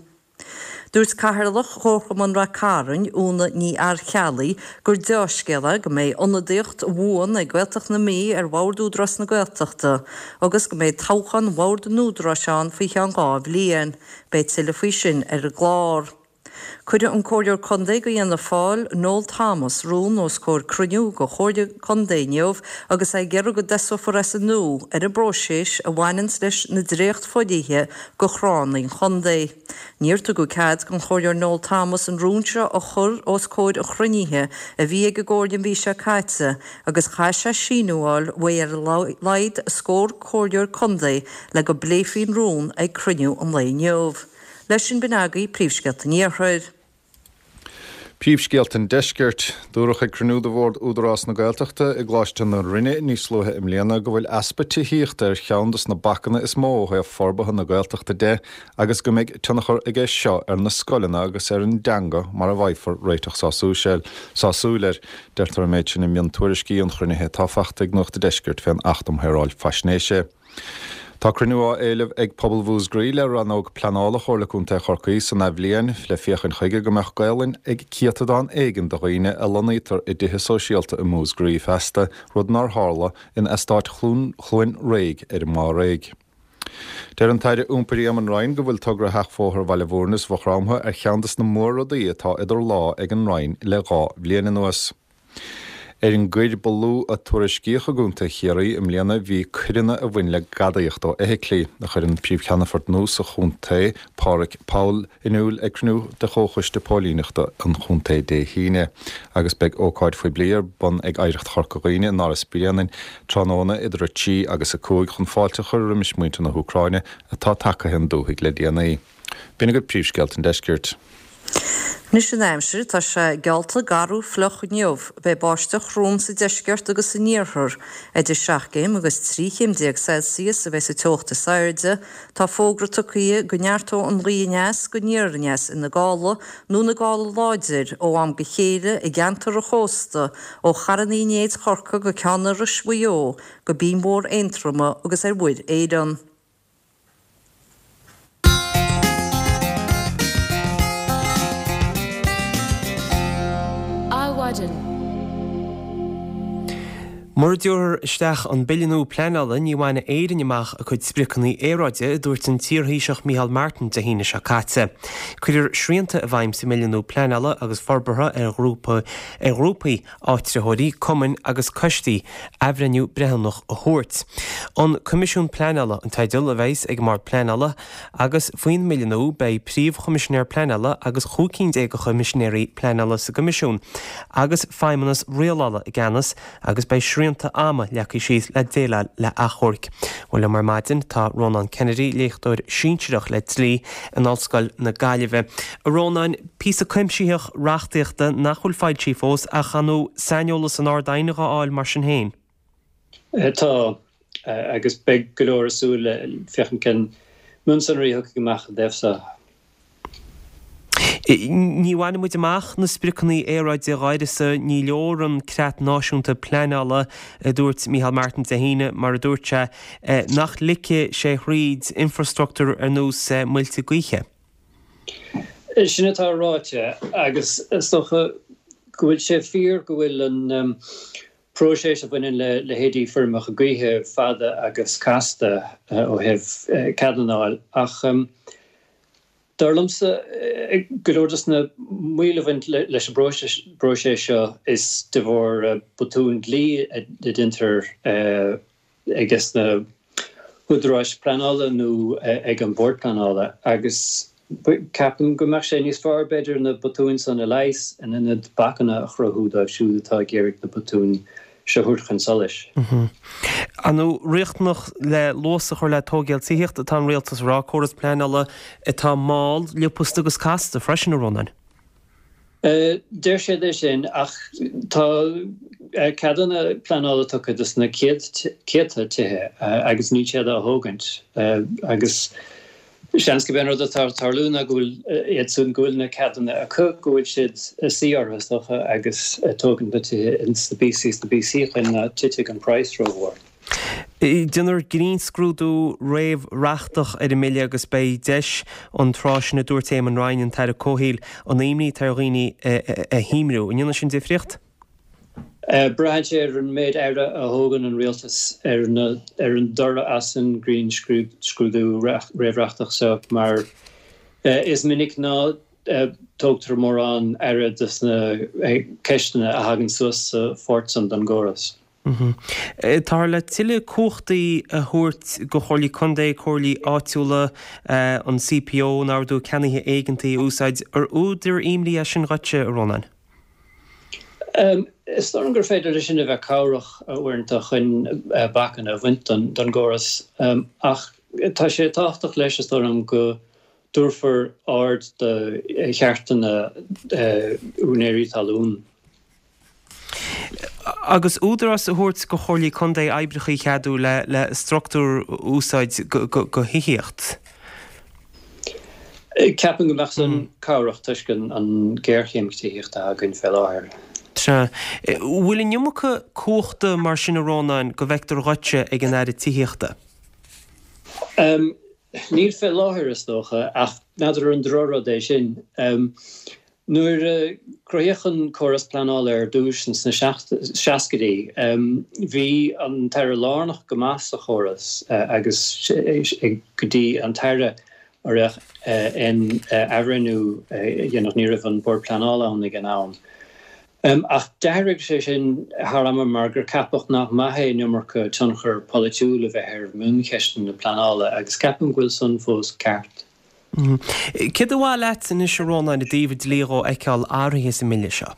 Dúirt caharlach chóchaman ra caran úna ní ar chealaí gur deoscéile go méid onadíocht bhuain ag gcuilteach na mí ar bhardúdras na gcuilteachta agus go méid táchan bhard núdrasán faoi an gáibh líon, beit sila faoi sin ar a glár. Cuide an cóir condé go dhéanana fáil Noel Thomas rún os cóir cruniú go chóide condéineomh agus é ggéir go deso for as nó ar a broséis a bhhainans leis na dréocht fodíthe go chránaín chondé. Níirtu go cad gan chóir Noel Thomas an rúnse a chur os cóid a chruníthe a bhí go ggóirden bhí se caiite agus chaise síúáil bhé ar leid scór cóir condé le go bléifhín rún ag cruniú an léneomh. Leis sin binagaí príomhscealta níorthir. Príomhscéalta deisceart dúradh ag cruúda bhórd údarrás na Gaeltachta i gláiste na rinne níos sluthe im léana go bhfuil aspaití híochta ar cheandas na bacana is mó a forbatha na Gaeltachta de agus go méid tunachar ag seo ar na scoilena agus ar an deanga mar a bhaithfar réiteach sáúir deirtar méid sin i mion tuairiscí an chrunithe táfachta ag nuachta deisceart féin 8 heráil fasnéise. Tá cruinú éileh ag pobl bhús gríile ran óg planála chorlaúnta chorcaí san na bblion le fiochan chuige go meach gailinn ag ciatadán éigen do roiine a lonítar i dtithe sosialta i mús grí festa rud nar hála in estáit chluin réig ar má réig. Deir an taide úmpaí am an Rhein go bhfuil tugra heachfóthar bhaile bhórnas bhramha ar cheantas na mórradaí atá idir lá ag an Rhein le gá bliana nuas. An gcuid bolú a tuairiscíocha gúnta chéirí im léana bhí cuirinne a bhain le gadaíocht ó éclí na chuir an príomhcheannafort nús a chunta Pádraig Paul inúil ag cnú de chóchuiste pálíneachta an chunta dé híine, agus beag ócáid faoi bliar bun ag éirecht charcaghine ná is bíanain tróna idir a tí agus a cúig chun fáilte chur rimis muinte na Ucraine atá take hen dúigh le DNA. Bína go príomhsceilt an deiscirt. Nus an aimsir tá sé gealta garú floch neomh be báisteach rúm sa deisceart agus sa níorthir idir 7 agus 3 Celsius a bheits sa teochta sairde tá fógra tucaí go neartó an rianeas go níorneas in na gála nó na gála láidir ó am go chéire i gceantar a chósta ó charanínéad chorca go ceannar a sbuo go bí mór eintrama agus ar bhuid éan. Mar dúir isteach an billianú pleanala ní bhaine éidirn amach a chuid spricannaí éráide dúirt an tíorthaoiseach Micheál Martin de híine se caite. Cuidir srianta a bhaim sa milliónú pleanala agus forbartha ar grúpaí áitrithirí cumann agus coistí aibhreaniú brethannach a thuirt. An Comisiún Pleanala an taidir a bheits ag mar pleanala agus faoin milliónú bei príomh chomisisinéir pleanala agus chúcinn go chomisisinéirí pleanala sa Comisiún agus feimimenas rialála i gceannas agus bei srianta ama leacaí síos le déile le achorc. Bhfuil mar maidin tá Ronan Kennedy léachtóir sínseach le tlí an Ollscoil na Gaillimhe. Ronan, písa cuimsíoch reachtaíochta nachfuil fáid sí fós a chanú sainolalas an ardainige áil mar sin héin. Tá agus beag go leor súile fechan cin munsanríoch goach defsa. Ní bhaine muid amach na spricannaí éráid de gáidesa ní leor an creat náisiúnta pleanala dúirt Micheál Martin de híine mar a dúirte nach lice sé riad infrastruchtúr ar nús muilte gaoiche. Sinna tá ráite agus stocha go bhfuil sé fíor go bhfuil an próséis a bhain le héadí firmach a gaoithe fada agus casta ó heh cadáil ach Darlamsa golódas na muilevint leis brose seo is de bhór botún lí de dinter agus na hudráis planála nó ag an bord planála agus capan go mar sé níos far beidir na botún san a leis an in bacanna a chrothúd ag siúdatá géirigh na botún seúchan solis. Anú richtnach le losach le tógéil tíocht atá réaltas rá choras pleanala atá máil leopusta agus casta freisin a Ronan. Deir sé sin ach tá cadanna pleanala tucha dus na céta tithe agus ní séad a thógant agus seanske ben dat tarlúna goil sun goilna cadanna a goil siid síarhastocha agus tógan in the BC in titig an price rohwar. Dinner green scrúdú réibh reachtach ar a mille agus bei deis an trásna dúirtéim an Rhein an teir a cóhéil an éimní targhine a híimrú. An sin difriocht? Brad sé an méid aire a hógan an rialtas ar an dora as an green scrúdú réibhreachtach so mar is minic ná tógtar mór an aire dus na ceistena a hagan suas fort san don góras. Tá le tiile cuachtaí a thuirt go chorlaí chundé chorlaí áitiúla an CPO nárdú cenithe éigeantaí úsáid ar úidir imlí sin ghate a Ronan. Is gur féidir sin a bheith cabhrach uanta chun bacan a bhaint don góras ach tá sé táchtach leis is dom go dúrfar ard de cheartainna únéirí talún. Agus údarras a thuirt go chorlaí chundé eibrechaí cheadú le struchtúr úsáid go hiíocht. Ceapan go meach san cabhrach tuiscin an ggéirchéimtííocht a gunn fel áir. Bhfuil in nniumacha cuachta mar sin Rónáin go bheictar ghate ag an air tííochta? Níl fé láthir is dócha ach nadidir an drora é sin. Nuair croíochan choras planáil dús na seacadí, bhí an teire lánach go más a choras agus gotí an teire orach in ahranú dhéanamh níomh an bord planála an ag an ann. Ach deirigh sé sin thar mar gur capach nach maithé numarcha tunchar politiúla bheith ar múncheistin na planála agus capam ghfuil son fós ceart. Cid bhá leit in isróna na David Léró eiceáil áirithe sa mille seo?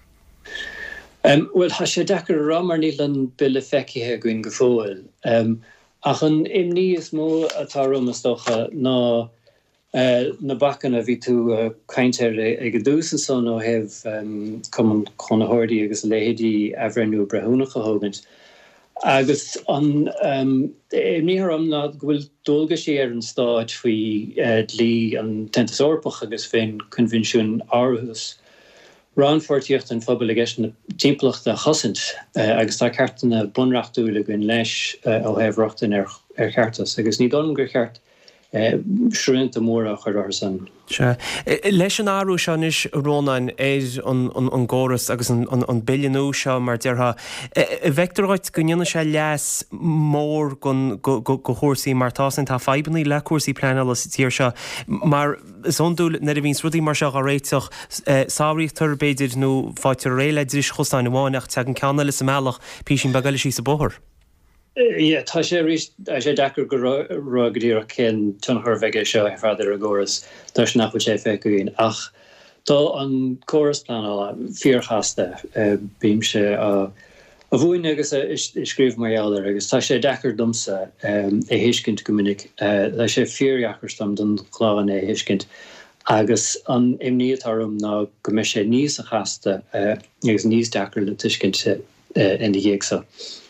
Well, tá sé dechar ramar níl an bille feicithe goin go fóil. Ach an imní is mó atá rumas dócha ná na bacan a bhí tú caintear ag go dúsan son ó heh chunahordaí agus léhéadí ahrenú brethúnacha thugant. Agus an níharm ná bhfuil dulga sé ar an stáid faoi lí an tentas orpach agus féin convinisiún áthas. Ránfortíocht an phobal ag na timplacht a chosint agus tá ceartana bunreachtúla goin leis ó hebhreachtain ar cheartas, agus ní dom gur cheart shrúnta mór a chuir san. Leis an áú seán is rónain éiad an ggóras agus an billianú seo mar deartha. Bheictarráid go nionne sé leas mór go chósaí mar tásan tá febannaí le cuasaí pleanála sa tíir seo, mar sonúil na a bhíns rudí mar seo a réiteach sáirítar beidir nó fáitir réile dris chosáin bháineach te an ceanna le sa meach pí sin bagaile sí sa bóthir. Tá sé sé dechar go rugadíar cin tunchar bheige seo ar fáidir a ggóras dus nach sé fé goíon ach dá an choras planála fíorchasta bím sé a bhuain agus scríomh marall agus tá sé dechar domsa héiscint go minic lei sé fíorheacharstam don chláhan héiscint agus an imníotarm ná go mé sé níos a chasta agus níos dechar le tuiscint in de dhéagsa.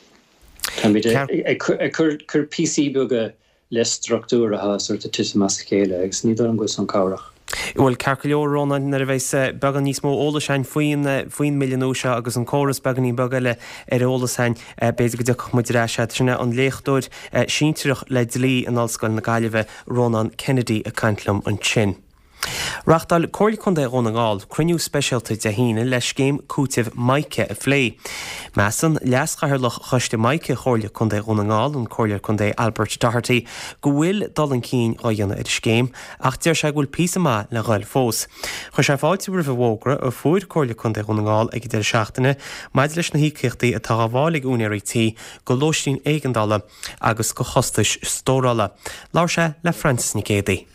Cur PC buga le structúra ha sort of tismascéile agus ní an go san cáireach. Bhfuil cearcailóróna na a bheits began níos mó ólasáin faoin millió se agus an choras beganí bagaile ar ólasáin beidir go deach muidirráise sinna an léchtúir síntireach le dlí an allscoil na Gaillimhe Ronan Kennedy a caintlam an sin. Rachtal cóirla chun é ón ngáil cruniú speisialta de híine leis céim cútaimh Maice a phlé. Measan leascathairlach chuiste Maice chóirla chun é ón ngáil an cóirla chun é Albert Doherty go bhfuil dal an cín á dhéanana ar scéim ach deir sé bhfuil písa má le ghail fós. Chu sé fáilte bhfuil bhógra ó fuair cóirla chun é ón ngáil ag idir seachtaine maid leis na híceachtaí atá bhálaigh úniarítí go lóistín éigeandála agus go chostais stórála. Láir sé le Francis Nicédaí.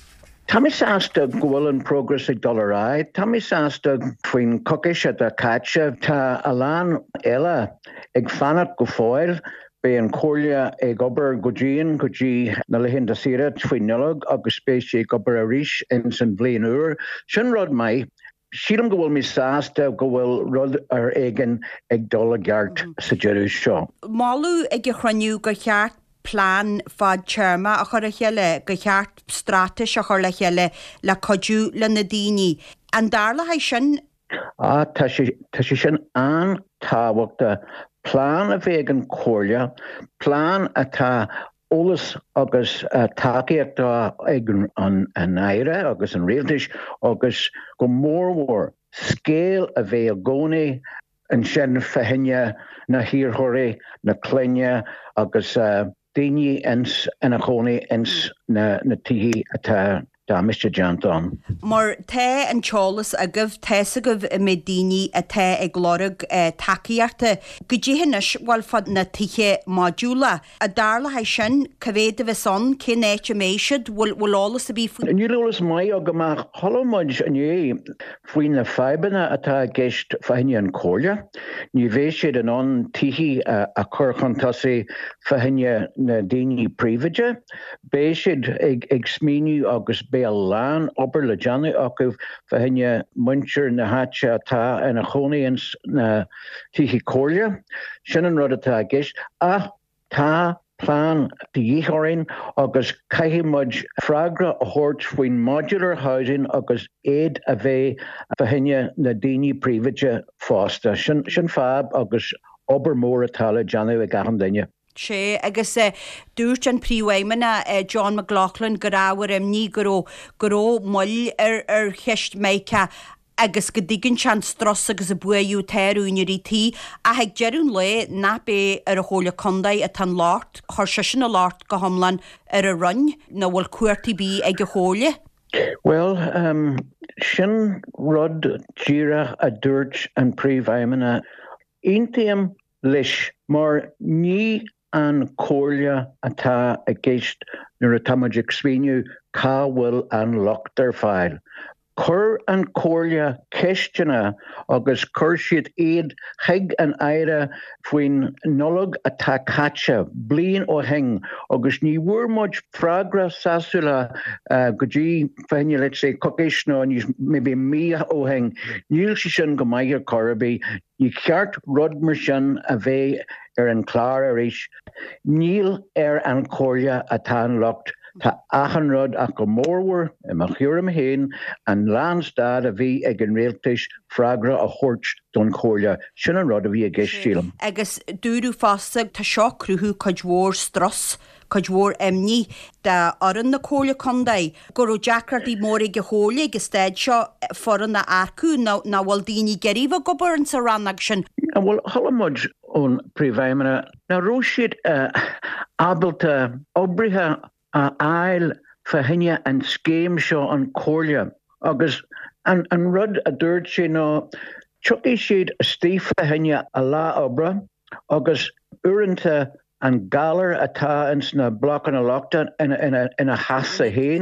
Thomas ásta gohfuil an progress ag dollará, Thomas ásta faoin cocis a caite tá alán eile ag fanat go fáil be an cóirla ag obair go dtí na lehin de sire faoin nulog agus spéisi ag obair a ríis in san bblion uair. Sin rud mai, sílam go bhfuil mi sásta go bhfuil rud ar éigen ag dul geart sa deirú seo. Máú ag a chroniú go cheart plán fad chairma a chur a chéile go cheart stratis a chur le chéile le codú le na daoine. An darla ha sin? Tá sé sin an táhachta plán a bheith an cóirla, plán atá ólas agus takeíochta ag an éire agus an réaltais agus go mórmór scéal a bheith a gcónaí an sin fehinne na híorthirí na cluine agus daoine ins ina chónaí ins na tithí atá dá Mr. Janton. Mar te an teolalas agah teasa agah mé daoine a te ag glórag takeíochta go dtíhanis bhfuil fad na tithe modúla a darla ha sin cavéad a bheith son cin éite méisiid bhfuil ólas a bí fú. Níolalas mai a go mar holomuid ané faoin na febanna atá gceist fahinne an cóirla. Ní bhéh siad an an tithí a churchantasaí fahinne na daoine príomhaide. Bé siad ag smíniú agus lán obair le Johnny acuh fahinne muintir na háte atá ina chónaí na tithí cóirla. Sin an rud atá gceist ach tá plán díothirín agus caithimid freagra a thabhairt faoin modular housing agus éad a bheith fahinne na daoine príomhaide fásta. Sin fab agus obair mór atá le Johnny a gahan daine. sé agus dúirt an príomhhaimena John McLaughlin go ráhar ní goró mull ar cheist méice agus go dtígann sean stras agus a buú téirúnirí tí a heag jeún le napé ar a hóla condaid a tan láart, chuir sin a láart go homlan ar a run nó bhfuil cuairtaí bí ag go hóla? Well, sin rud díra a dúirt an príomhhaimena intíam leis mar ní an cóirle atá a gceist nuair a tamaigh svíniu cá bhfuil an locht ar fáil. Chur an cóirle ceistena agus chur siad iad chuig an éire faoin nolog atá caite bliain ó heng agus ní bhuair muid freagra sasúla go dtí féine le sé cogéisná níos maybe mí ó heng níl si sin go maigur chorbí ní ceart rud mar sin a bheith ar an chlár a réis níl ar an cóirle atá an locht. Tá achan rud ach go mórhar I mar chiúram héin an Landstad a bhí ag an réaltais freagra a chóirt don cóirle sin an rud a bhí a gceistílam. Agus dúrú fásag tá seo cruthú chuidhór stras, chuidhór imní de aran na cóirle condaid gur ó Jackardí mór ag go hóla agus steid seo foran na arcú ná bhfuil daoine geiríomh gobar an sa rannag sin. Bhfuil tholamid ón príomhhaimena na ró siad abalta obbrithe a ail fahinne an scéim seo an cóirle agus an rud a dúirt sé ná tuí siad a stífa hinne a lá obra agus uanta an galar atá ins na blochan a lochta ina has a héin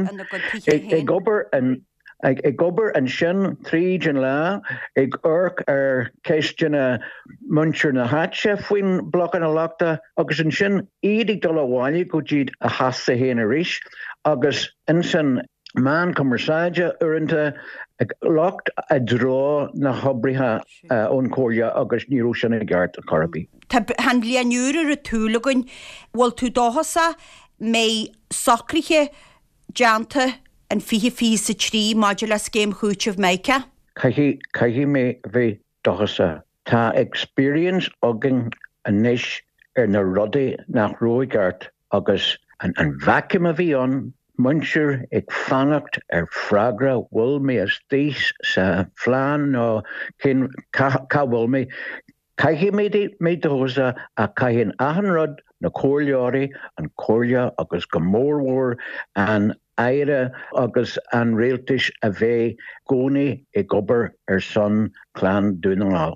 ag gobar an sin tríd an lá ag orc ar ceistena munchar na hatse faoin blochan a lochta agus an sin iad dul bháile go dtíad a has a héin a ríis agus in san man commerceide uanta ag locht a drá na hobrithe ón cóirle agus níú sin a gceart a chorbí. Tá han blianúr a túlagann bhfuil tú dáhasa mé sacrithe deanta an fi sa trí maidir le céim chúiteh méice? Caihí mé bheith dochasa. Tá experience agin a níis ar na rudaí nach roigeart agus an vacuum a bhí an munsir ag fannacht ar freagra bhfuil mé as tíos sa phláán nó cin cá bhfuil mé. Caihí mé dochasa a caihann ahan rud na cóirleoirí an cóirle agus go mórmhór an éire agus an réaltais a bheith gcónaí ag gobar ar son clán dúnaáil.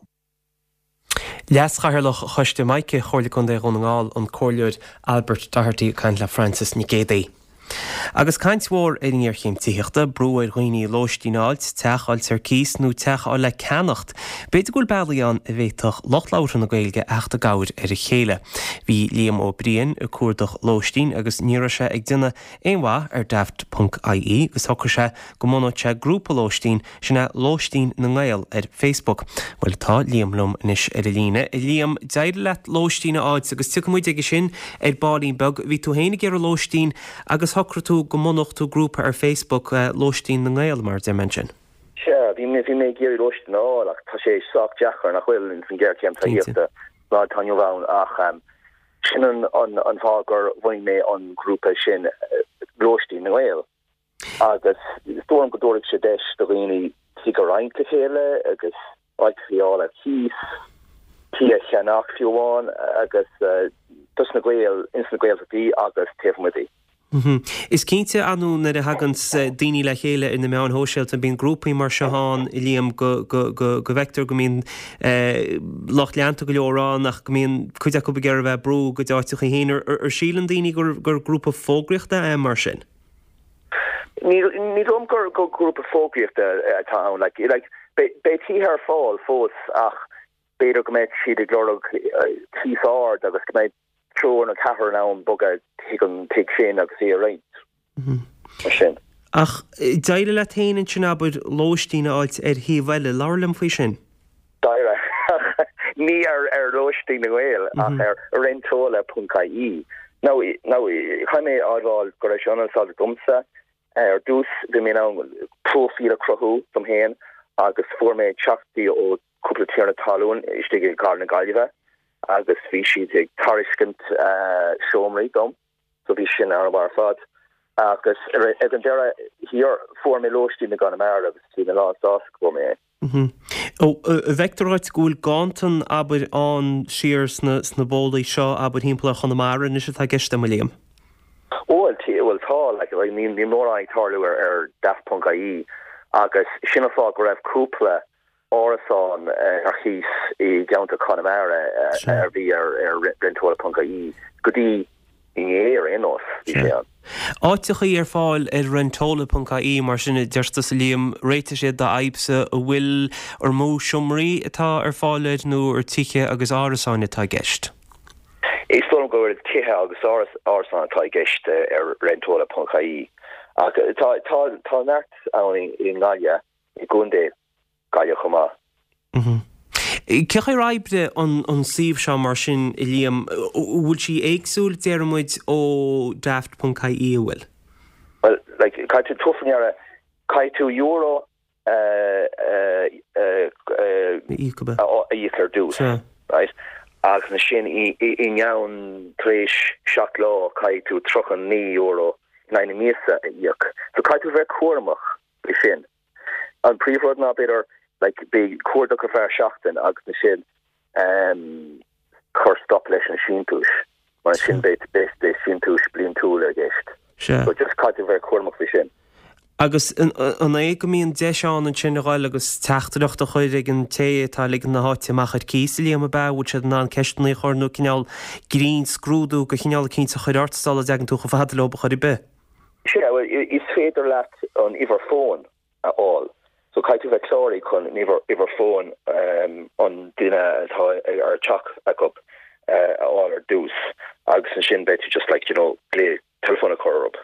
Leaschairlach chuiste maice chóirla chun é runnáil an cóirleir Albert Doherty caint le Francis Nicédaí. Agus caint mhór ar níor chéimtííochta brú ar roioine lóistínáilt teáil ar cíos nó teáil le ceannacht, beidir gúil bailíán a bhéiteach lochláir na Gaeilge eachta gabhar ar a chéile. Bhí Liam O'Brien a cuardach lóistín agus níra sé ag duine éonmha ar daft.ie gus thuchar sé go mónate grúpa lóistín sinna lóistín na Gael ar Facebook. Bhfuil tá Liam lum inis ar a líne. Liam deir leat lóistína áid agus tucamuid ag sin ar bálín beg bhí tú hénig ar a lóistín agus thuchar tú go mónach tú grúpa ar Facebook lóistín na Gael mar de mention. Bhí mé géir lóistín ach tá sé soach deachar nach bhfuil in san ggéir ceamta íochta ná tanniu bhain ach sin an fágur bhain mé an grúpa sin lóistín na Gael. Agus stór an godóigh sé deis do rií si go reinta chéile agus áitfiála híos tí cheannach fiúháin agus dus na Gael ins na Gaeltatí agus taobhmuidí. Is cínte anú na a hagans daoine le chéile ina meán hóisiilt a bíon grúpaí mar seán I líam go bhector go mín locht leanta go leorrán nach go mín chuide go begeir bheith brú go deirteach héanaar ar sílan daoine gur grúpa fógriachta mar sin. Ní dom gur grúpa fógriachta atá betí ar fáil fós ach beidir go méid siad a glórug tíáir agus go méid tro a cahar ná an bogad higann pig sin agus é a réint sin. Ach daile le taanann sin abud lóistína áilt ar híomhile láirlam faoi sin? Daire ní ar lóistína Gael ach ar rentóla.ie. Ná chaimé ádáil go éis an sáil dumsa ar dús bhí mé ná prófíle crothú dom héin agus formé teachtaí ó cúpla tíarna talún istigh gar na Gaillimhe agus bhí siad ag tariscint seomraí dom, so bhí sin ar bhar fad. Agus ag an deire hir formé lóistí na gan mar agus tí na lá dás go mé. Vectorráid gúil gantan aber an siar sna bólaí seo aber hímpla chun mar is a geiste mo léam. Bhfuil tá ní mór ag tarlú ar daft.ie agus sinna fá go raibh cúpla árasán ar chís I geanta Connemara ar bhí ar rentola.ie go dtí inéar inos bhí sé an. Áiticha ar fáil ar rentola.ie mar sinna deirsta sa líam réite sé de aibsa a bhfuil ar mó siomraí atá ar fáileid nó ar tiche agus árasáin atá gceist. Is sto go tithe agus árasán atá gceist ar rentola.ie tá neart an in gáile I gúndé gáile chumá. Ceach raibde an síomh se mar sin I líam bhfuil si éagsúil dearmid ó daft.ie bhfuil? Well, caiitú tufannear caiitú euro ítar dús, right? Agus na sin I ngeann tréis seach lá caiitú trochan €9 naine míasa íoc. So caiitú bheith cuaramach I sin. An príomhrod ná beidir be cuadach a fear seachtain agus na sin chur stop leis an sintúis mar sin beit best sintúis blin túil ar gist. So just caiitú bheith cuaramach fi sin. Agus an é go míon deán an sin gáil agus teachtarachta chuir ag an té tá lig na háte machchar císalí am beh se ná ceistnaí chornú cinál grín scrúdú go chineál cínta chuir artstal a degan tú go fahad loba chuir be. Sí, is féidir leat an iwwer fón all. So caiitú bheith chlórí chun iwwer fón an duine atá ar teach acup all ar dús agus an sin beit just lé telefóna chorub.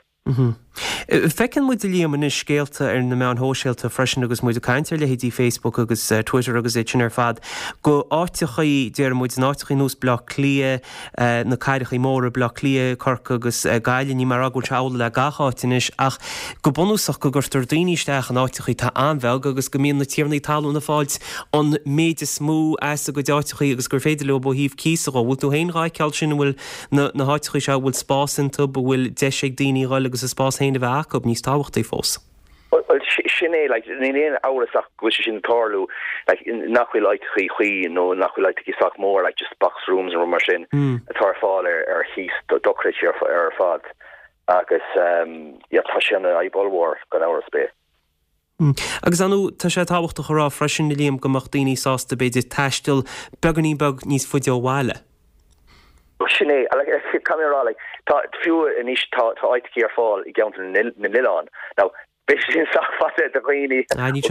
Fecin muid a líam is scéalta ar na meán hóisialta freisin agus muid a caiintear le hétí Facebook agus Twitter agus éitin ar fad go áitichaí déar muid náitichaí nús blach lia na caiirichaí móra blach lia corca agus gaiile ní mar agúil teála le gaáitinis ach go bonúsach go gurtar daoiníisteach an áitichaí tá anbheg agus go míon na tíarnaí talú na fáilt an méide smú as a go dáitichaí agus gur féidir le bo híomh císa go bhfuil tú haon ráceáil sin bhfuil na háitichaí se bhfuil spásanta bhfuil deise daoine gáil agus a spás héanana bheith acu níos táhachttaí fós. Well, sinné ní áras go sin tarlú nachhfuil leit chuí nó nachhfuil leit sach mór just box rooms or mar sin a tar fáil ar hís docrit ar fad agus tá sin a bolhór gan áras bé. Agus anú tá sé táhachtta chorá freisin na líam gomach daoine sásta beidir teistil beganí beg níos fuide bháile. Sinné kamera tá fiú inis tá aiticí ar fáil I geanta na Lilán. Now be sin sachfate a réine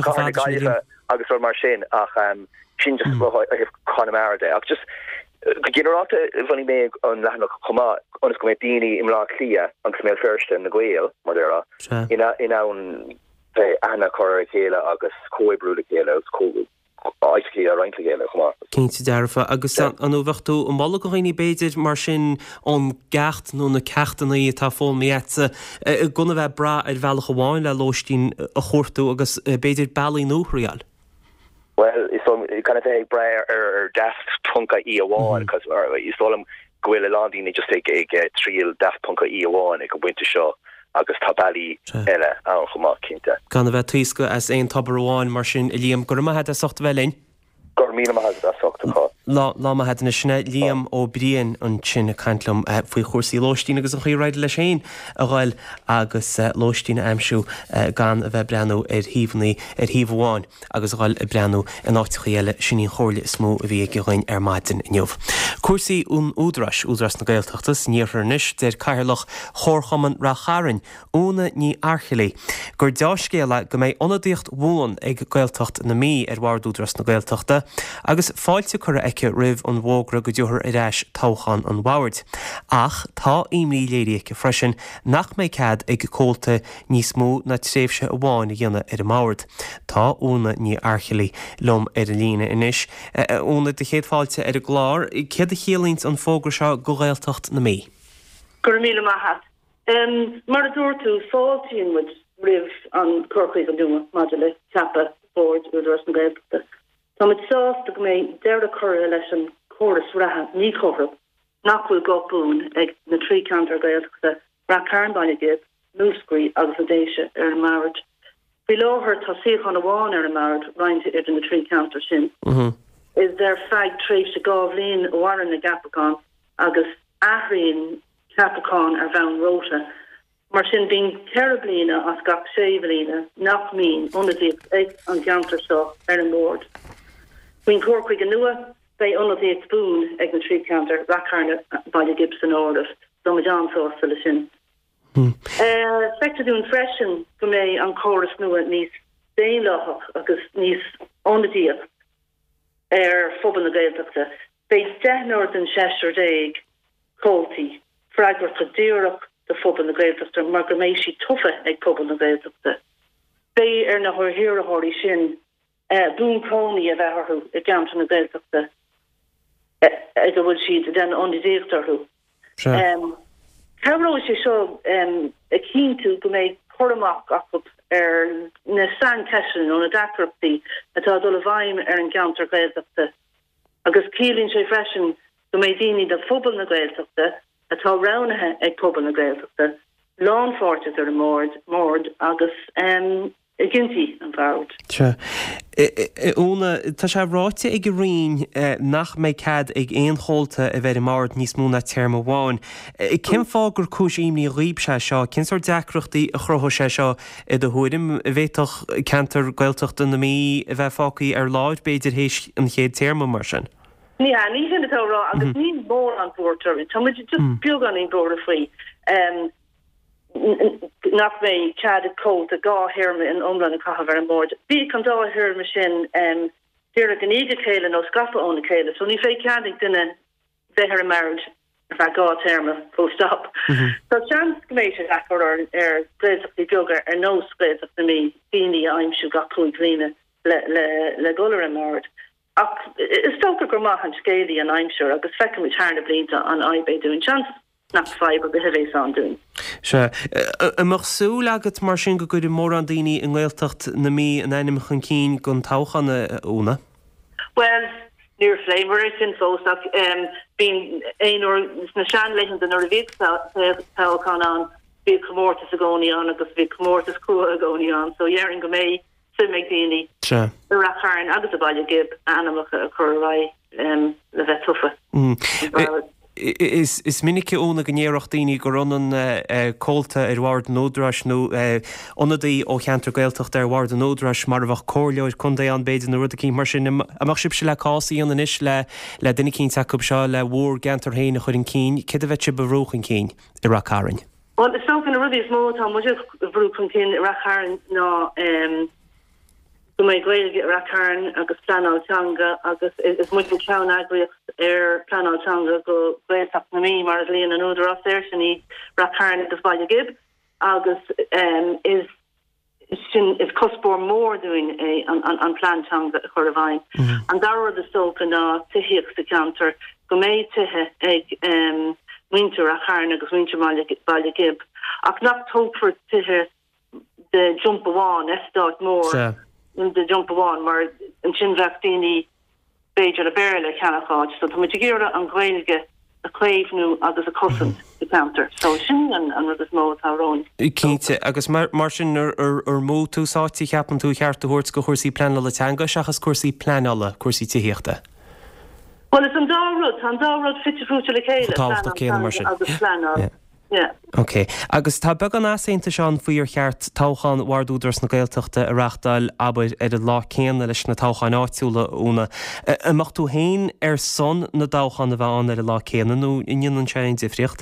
agus mar sin ach sin just hef Connemara ach just generalta fanní mé an lena chomá ons go mé daoine im lá clia agus mé first na gweil mar dera ina an ana chor chéile agus coibrúla chéile agus coú. Aiscí a reinintla géile chumá. Cínti dearfa agus an bhachtú an balla go réoine beidir mar sin an gacht nó na ceachtaí tá fáil mésa gona bheith bra ar bhealach amháin le lóistín a chóirtú agus beidir bailí nóthrial. Well, is kind of ag bra ar daft.ie amháin cos is tólam gohfuil a landíine just ag tríal daft.ie amháin ag go buinte seo. Agus tá bailí eile an chumá cinnte. Gan bheith tuisce as éon tabarháin mar sin I líam gur maithe a socht bhelín? Gur mí maithe a sochtá. Lá maithe na sinna líam ó bríon an sin caiintlam faoi chósaí lóistín agus an chuí le sin a gháil agus lóistína aimsú gan a bheith breanú ar híomhnaí ar híomháin agus gháil a breanú an áitichaile sinní chóirla smó a bhí go ghain ar maidin inniuh. Cuasaí ún údras na Gaeltachtas níorthar níos déir cairlach chórchaman ra charan úna ní archalaí. Gur deiscéile go méid onadíocht bhúin ag Gaeltacht na mí ar bhar údras na Gaeltachta agus fáilte chur aice rih an bhógra go dúthar I réis táchan an bhhairt. Ach tá imní léiríice freisin nach méid cead ag cóilta níos mó na tréimhse amháin dhéanana ar an máirt. Tá úna ní archalaí lom ar a lína inis. Úna de chéad fáilte ar a glár, céad a chéalaínt an fógra seo go Gaeltacht na mí. Gur míle maithe. Mar a dúir tú fáiltíonn muid rih an corcaigh an dúma Madeleine Chapa board údras na Gaeltachta. Tá mit sásta go mé deir a chur leis an chorus raha ní chohrub nachhfuil gopún ag na trí cantar gailteachta ra cairn baile gib núscrí agus a déise ar an marriage. Below tá siach an bháin ar an marriage rointe in na trí cantar sin. Is there fag trééis se gáhlín warin na Gapacán agus ahrín Capacán ar bhean rota. Mar sin bín ceblina as gach séhlína nach mín onadíag ag an gantar seo ar an mód. Bhín cuaircuig an nua bei onadíag spún ag na trí cantar racarna baile Gibson ordas do ma Johnsá le sin. Fechtún freisin go mé an choras nua níos déilech agus níos onadíag fobal na gailteachta. Bei denor den 16 cótaí freigur go dúireach de fobal na gailteachta mar go mééis si tufa ag pobal na gailteachta. Bei ar na thuhirirthirí sin dún cónaí a bheitthú i gceantar na gailteachta ag go bhfuil siad den ondíochttarthú. Carró sé seo a cínú go méid choramach acu ar na san ceisian ó na dacrachtaí atá dul a bhaim ar an gceantar gailteachta. Agus cílín sé freisin go méid daoine de fobal na gailteachta atá ranathe ag pobal na gailteachta, lánfortas ar an mód agus i ginti an bhd. Úna tá sé ráite ag rion nach méid cad ag éonholta a bheith mar níos múna term bháin. Cin fágur cis imní riomh se seo, cinsir deacrochtaí a chrotha sé seo i do thuidim a bhéach cantar gailteachta na mí a bheith fácaí ar láid beidir hééis an chéad term mar sin. Ní sin atárá agus ní mór an bhórtar, tá muid just beag an on bór a faoi. Nach mé cad a cót a gáhirrma in omlan a cahabhar an mód. Bí can dáhirrma sin dear a ganige chéile nó scapa ónna chéile, so ní fé cadig duine bheithar a marriage if I gá terma full stop. So chans goméisi achar ar gléachtaí bioga ar nó gléach na mí bíní aimsú ga cúig lína le golar an mód. Is stocha gur maith an scéalaí an aimsúr agus fecin mit hána blinta an aibé dún chans. Nach fiber behééis an dún. Se mar súl agat mar sin go go mór an daoine in ghilteacht na mí an einimimeach an cín gon táchanna úna? Well, níor fléimar sin fósach bín éonúir na seanleichen den ar bhíh táchan an bhí commórtas a gcóí an agus bhí commórtas cua a gcóí an, so dhearan go méid sin méid daoine rachairn agus a baile gib anamach a chur le bheith tufa. Is minic óna gnéirecht daoine go runan cóilta ar bhhard nódras nó onadaí ó cheantar gailteacht ar bhhard an nódras mar bh cóirleir chun é an beidir na rudaí mar sin amach sib se le cásaí an inis le duine cín takeúb seo le mhór gantar héna chuir an cín, cid a bheith se beróch an cín i rachairn. Well, is so a rudí is mó tá mu bhrú an cín i rachairn ná go mé gréilge rachairn agus planáltanga agus is mu ceann agriocht ar planáltanga go gréach na mí mar is líon an úidir as ir sin í rachairn agus baile gib agus is cosbór mór doing an plantanga a chur a bhain. An dar the soca ná tuhiíoch sa cantar go méid tuthe ag winter rachairn agus winter baile gib ach nach tógfur tuthe de jump bháin start mór. De jump one mar an sinvestini Beiidir a berle cannachá, so tá gera an gweilge a léifnú agus a cosint de counter. So sin an rud is mó táróin. Cínte agus mar sin ar mó túsáití cheapan tú cheart a hort go chuirsaí planala teanga seachas cuasaí planala cuasaí tííochta. Well, it's an dárod fitrúte le chéile agus planala. Yeah. Ok, agus tá beg an asaonnta seán faoir cheart táchan bhardúdras na gailteachta a reachtail abair ar a lá céanna leis na táchan áitiúla úna. Amach tú hain ar son na dáchan a bheán ar a lá céanna nó inan an séin difriocht?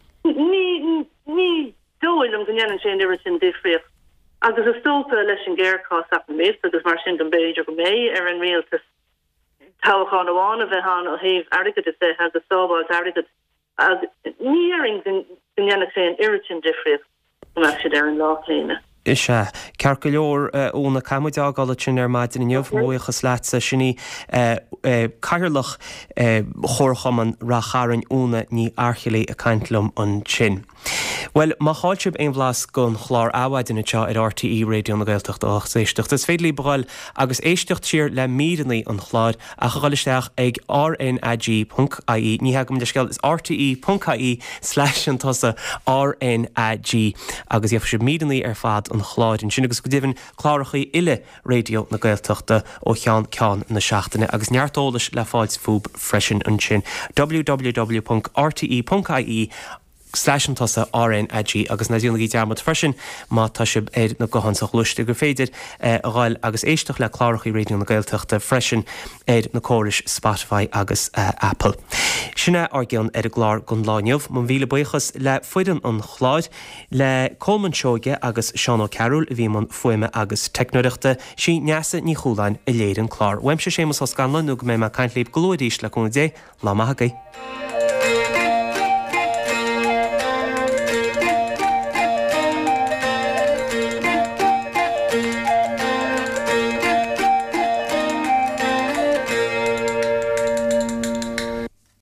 Ní dóil am gannn sé idir sin difriocht. Agus is tópa leis an ggéirá ap na mé, agus mar sin an Beiidir go mé ar an réaltas táchan amháin a bheith an ó héh agad is é agus sábáil agad níring gannn sé an iritin difriocht me si ar an láléine. Is se cear go leor óna caiimeágála sin ar maidin in neomhmóchas leatsa sinní cairlach chorchaman racharan úna ní archelé a caiintlumm an sin. Well, má háilsib ein bhlas gon chlár áhaidina teo ar RTE radio na Gaeltacht 8 Is féidir líbráil agus éistecht siar le mírannaí an chlád a chaáilisteach ag rnag.ie ní hagam de sceil is rte.ie/an tosa rnag agus dhéanamh sé mírannaí ar fad an chlád in sin agus go dtíhann chlárachaí ile radio na Gaeltachta ó chean cean na seachtaine agus neartólas le fáid fúb freisin an sin www.rte.ie/an tosa rnag agus na dúna í dearmad freisin má tá sib éad na gohansach luiste gur féidir a gáil agus éisteach le chlárachaí radio na Gaeltachta freisin éad na córis Spotify agus Apple. Sinna argean ar a glár gon láineh man bhíle buchas le foidan an chláid le Coleman Seoige agus Sean O'Carroll a bhí man foiime agus technoireachta sí neasa ní chúláin a léir an chlár. Weimse sémas os ganlan nu go mé mar caiintlíb glóidís le chun dé lá maithagaí.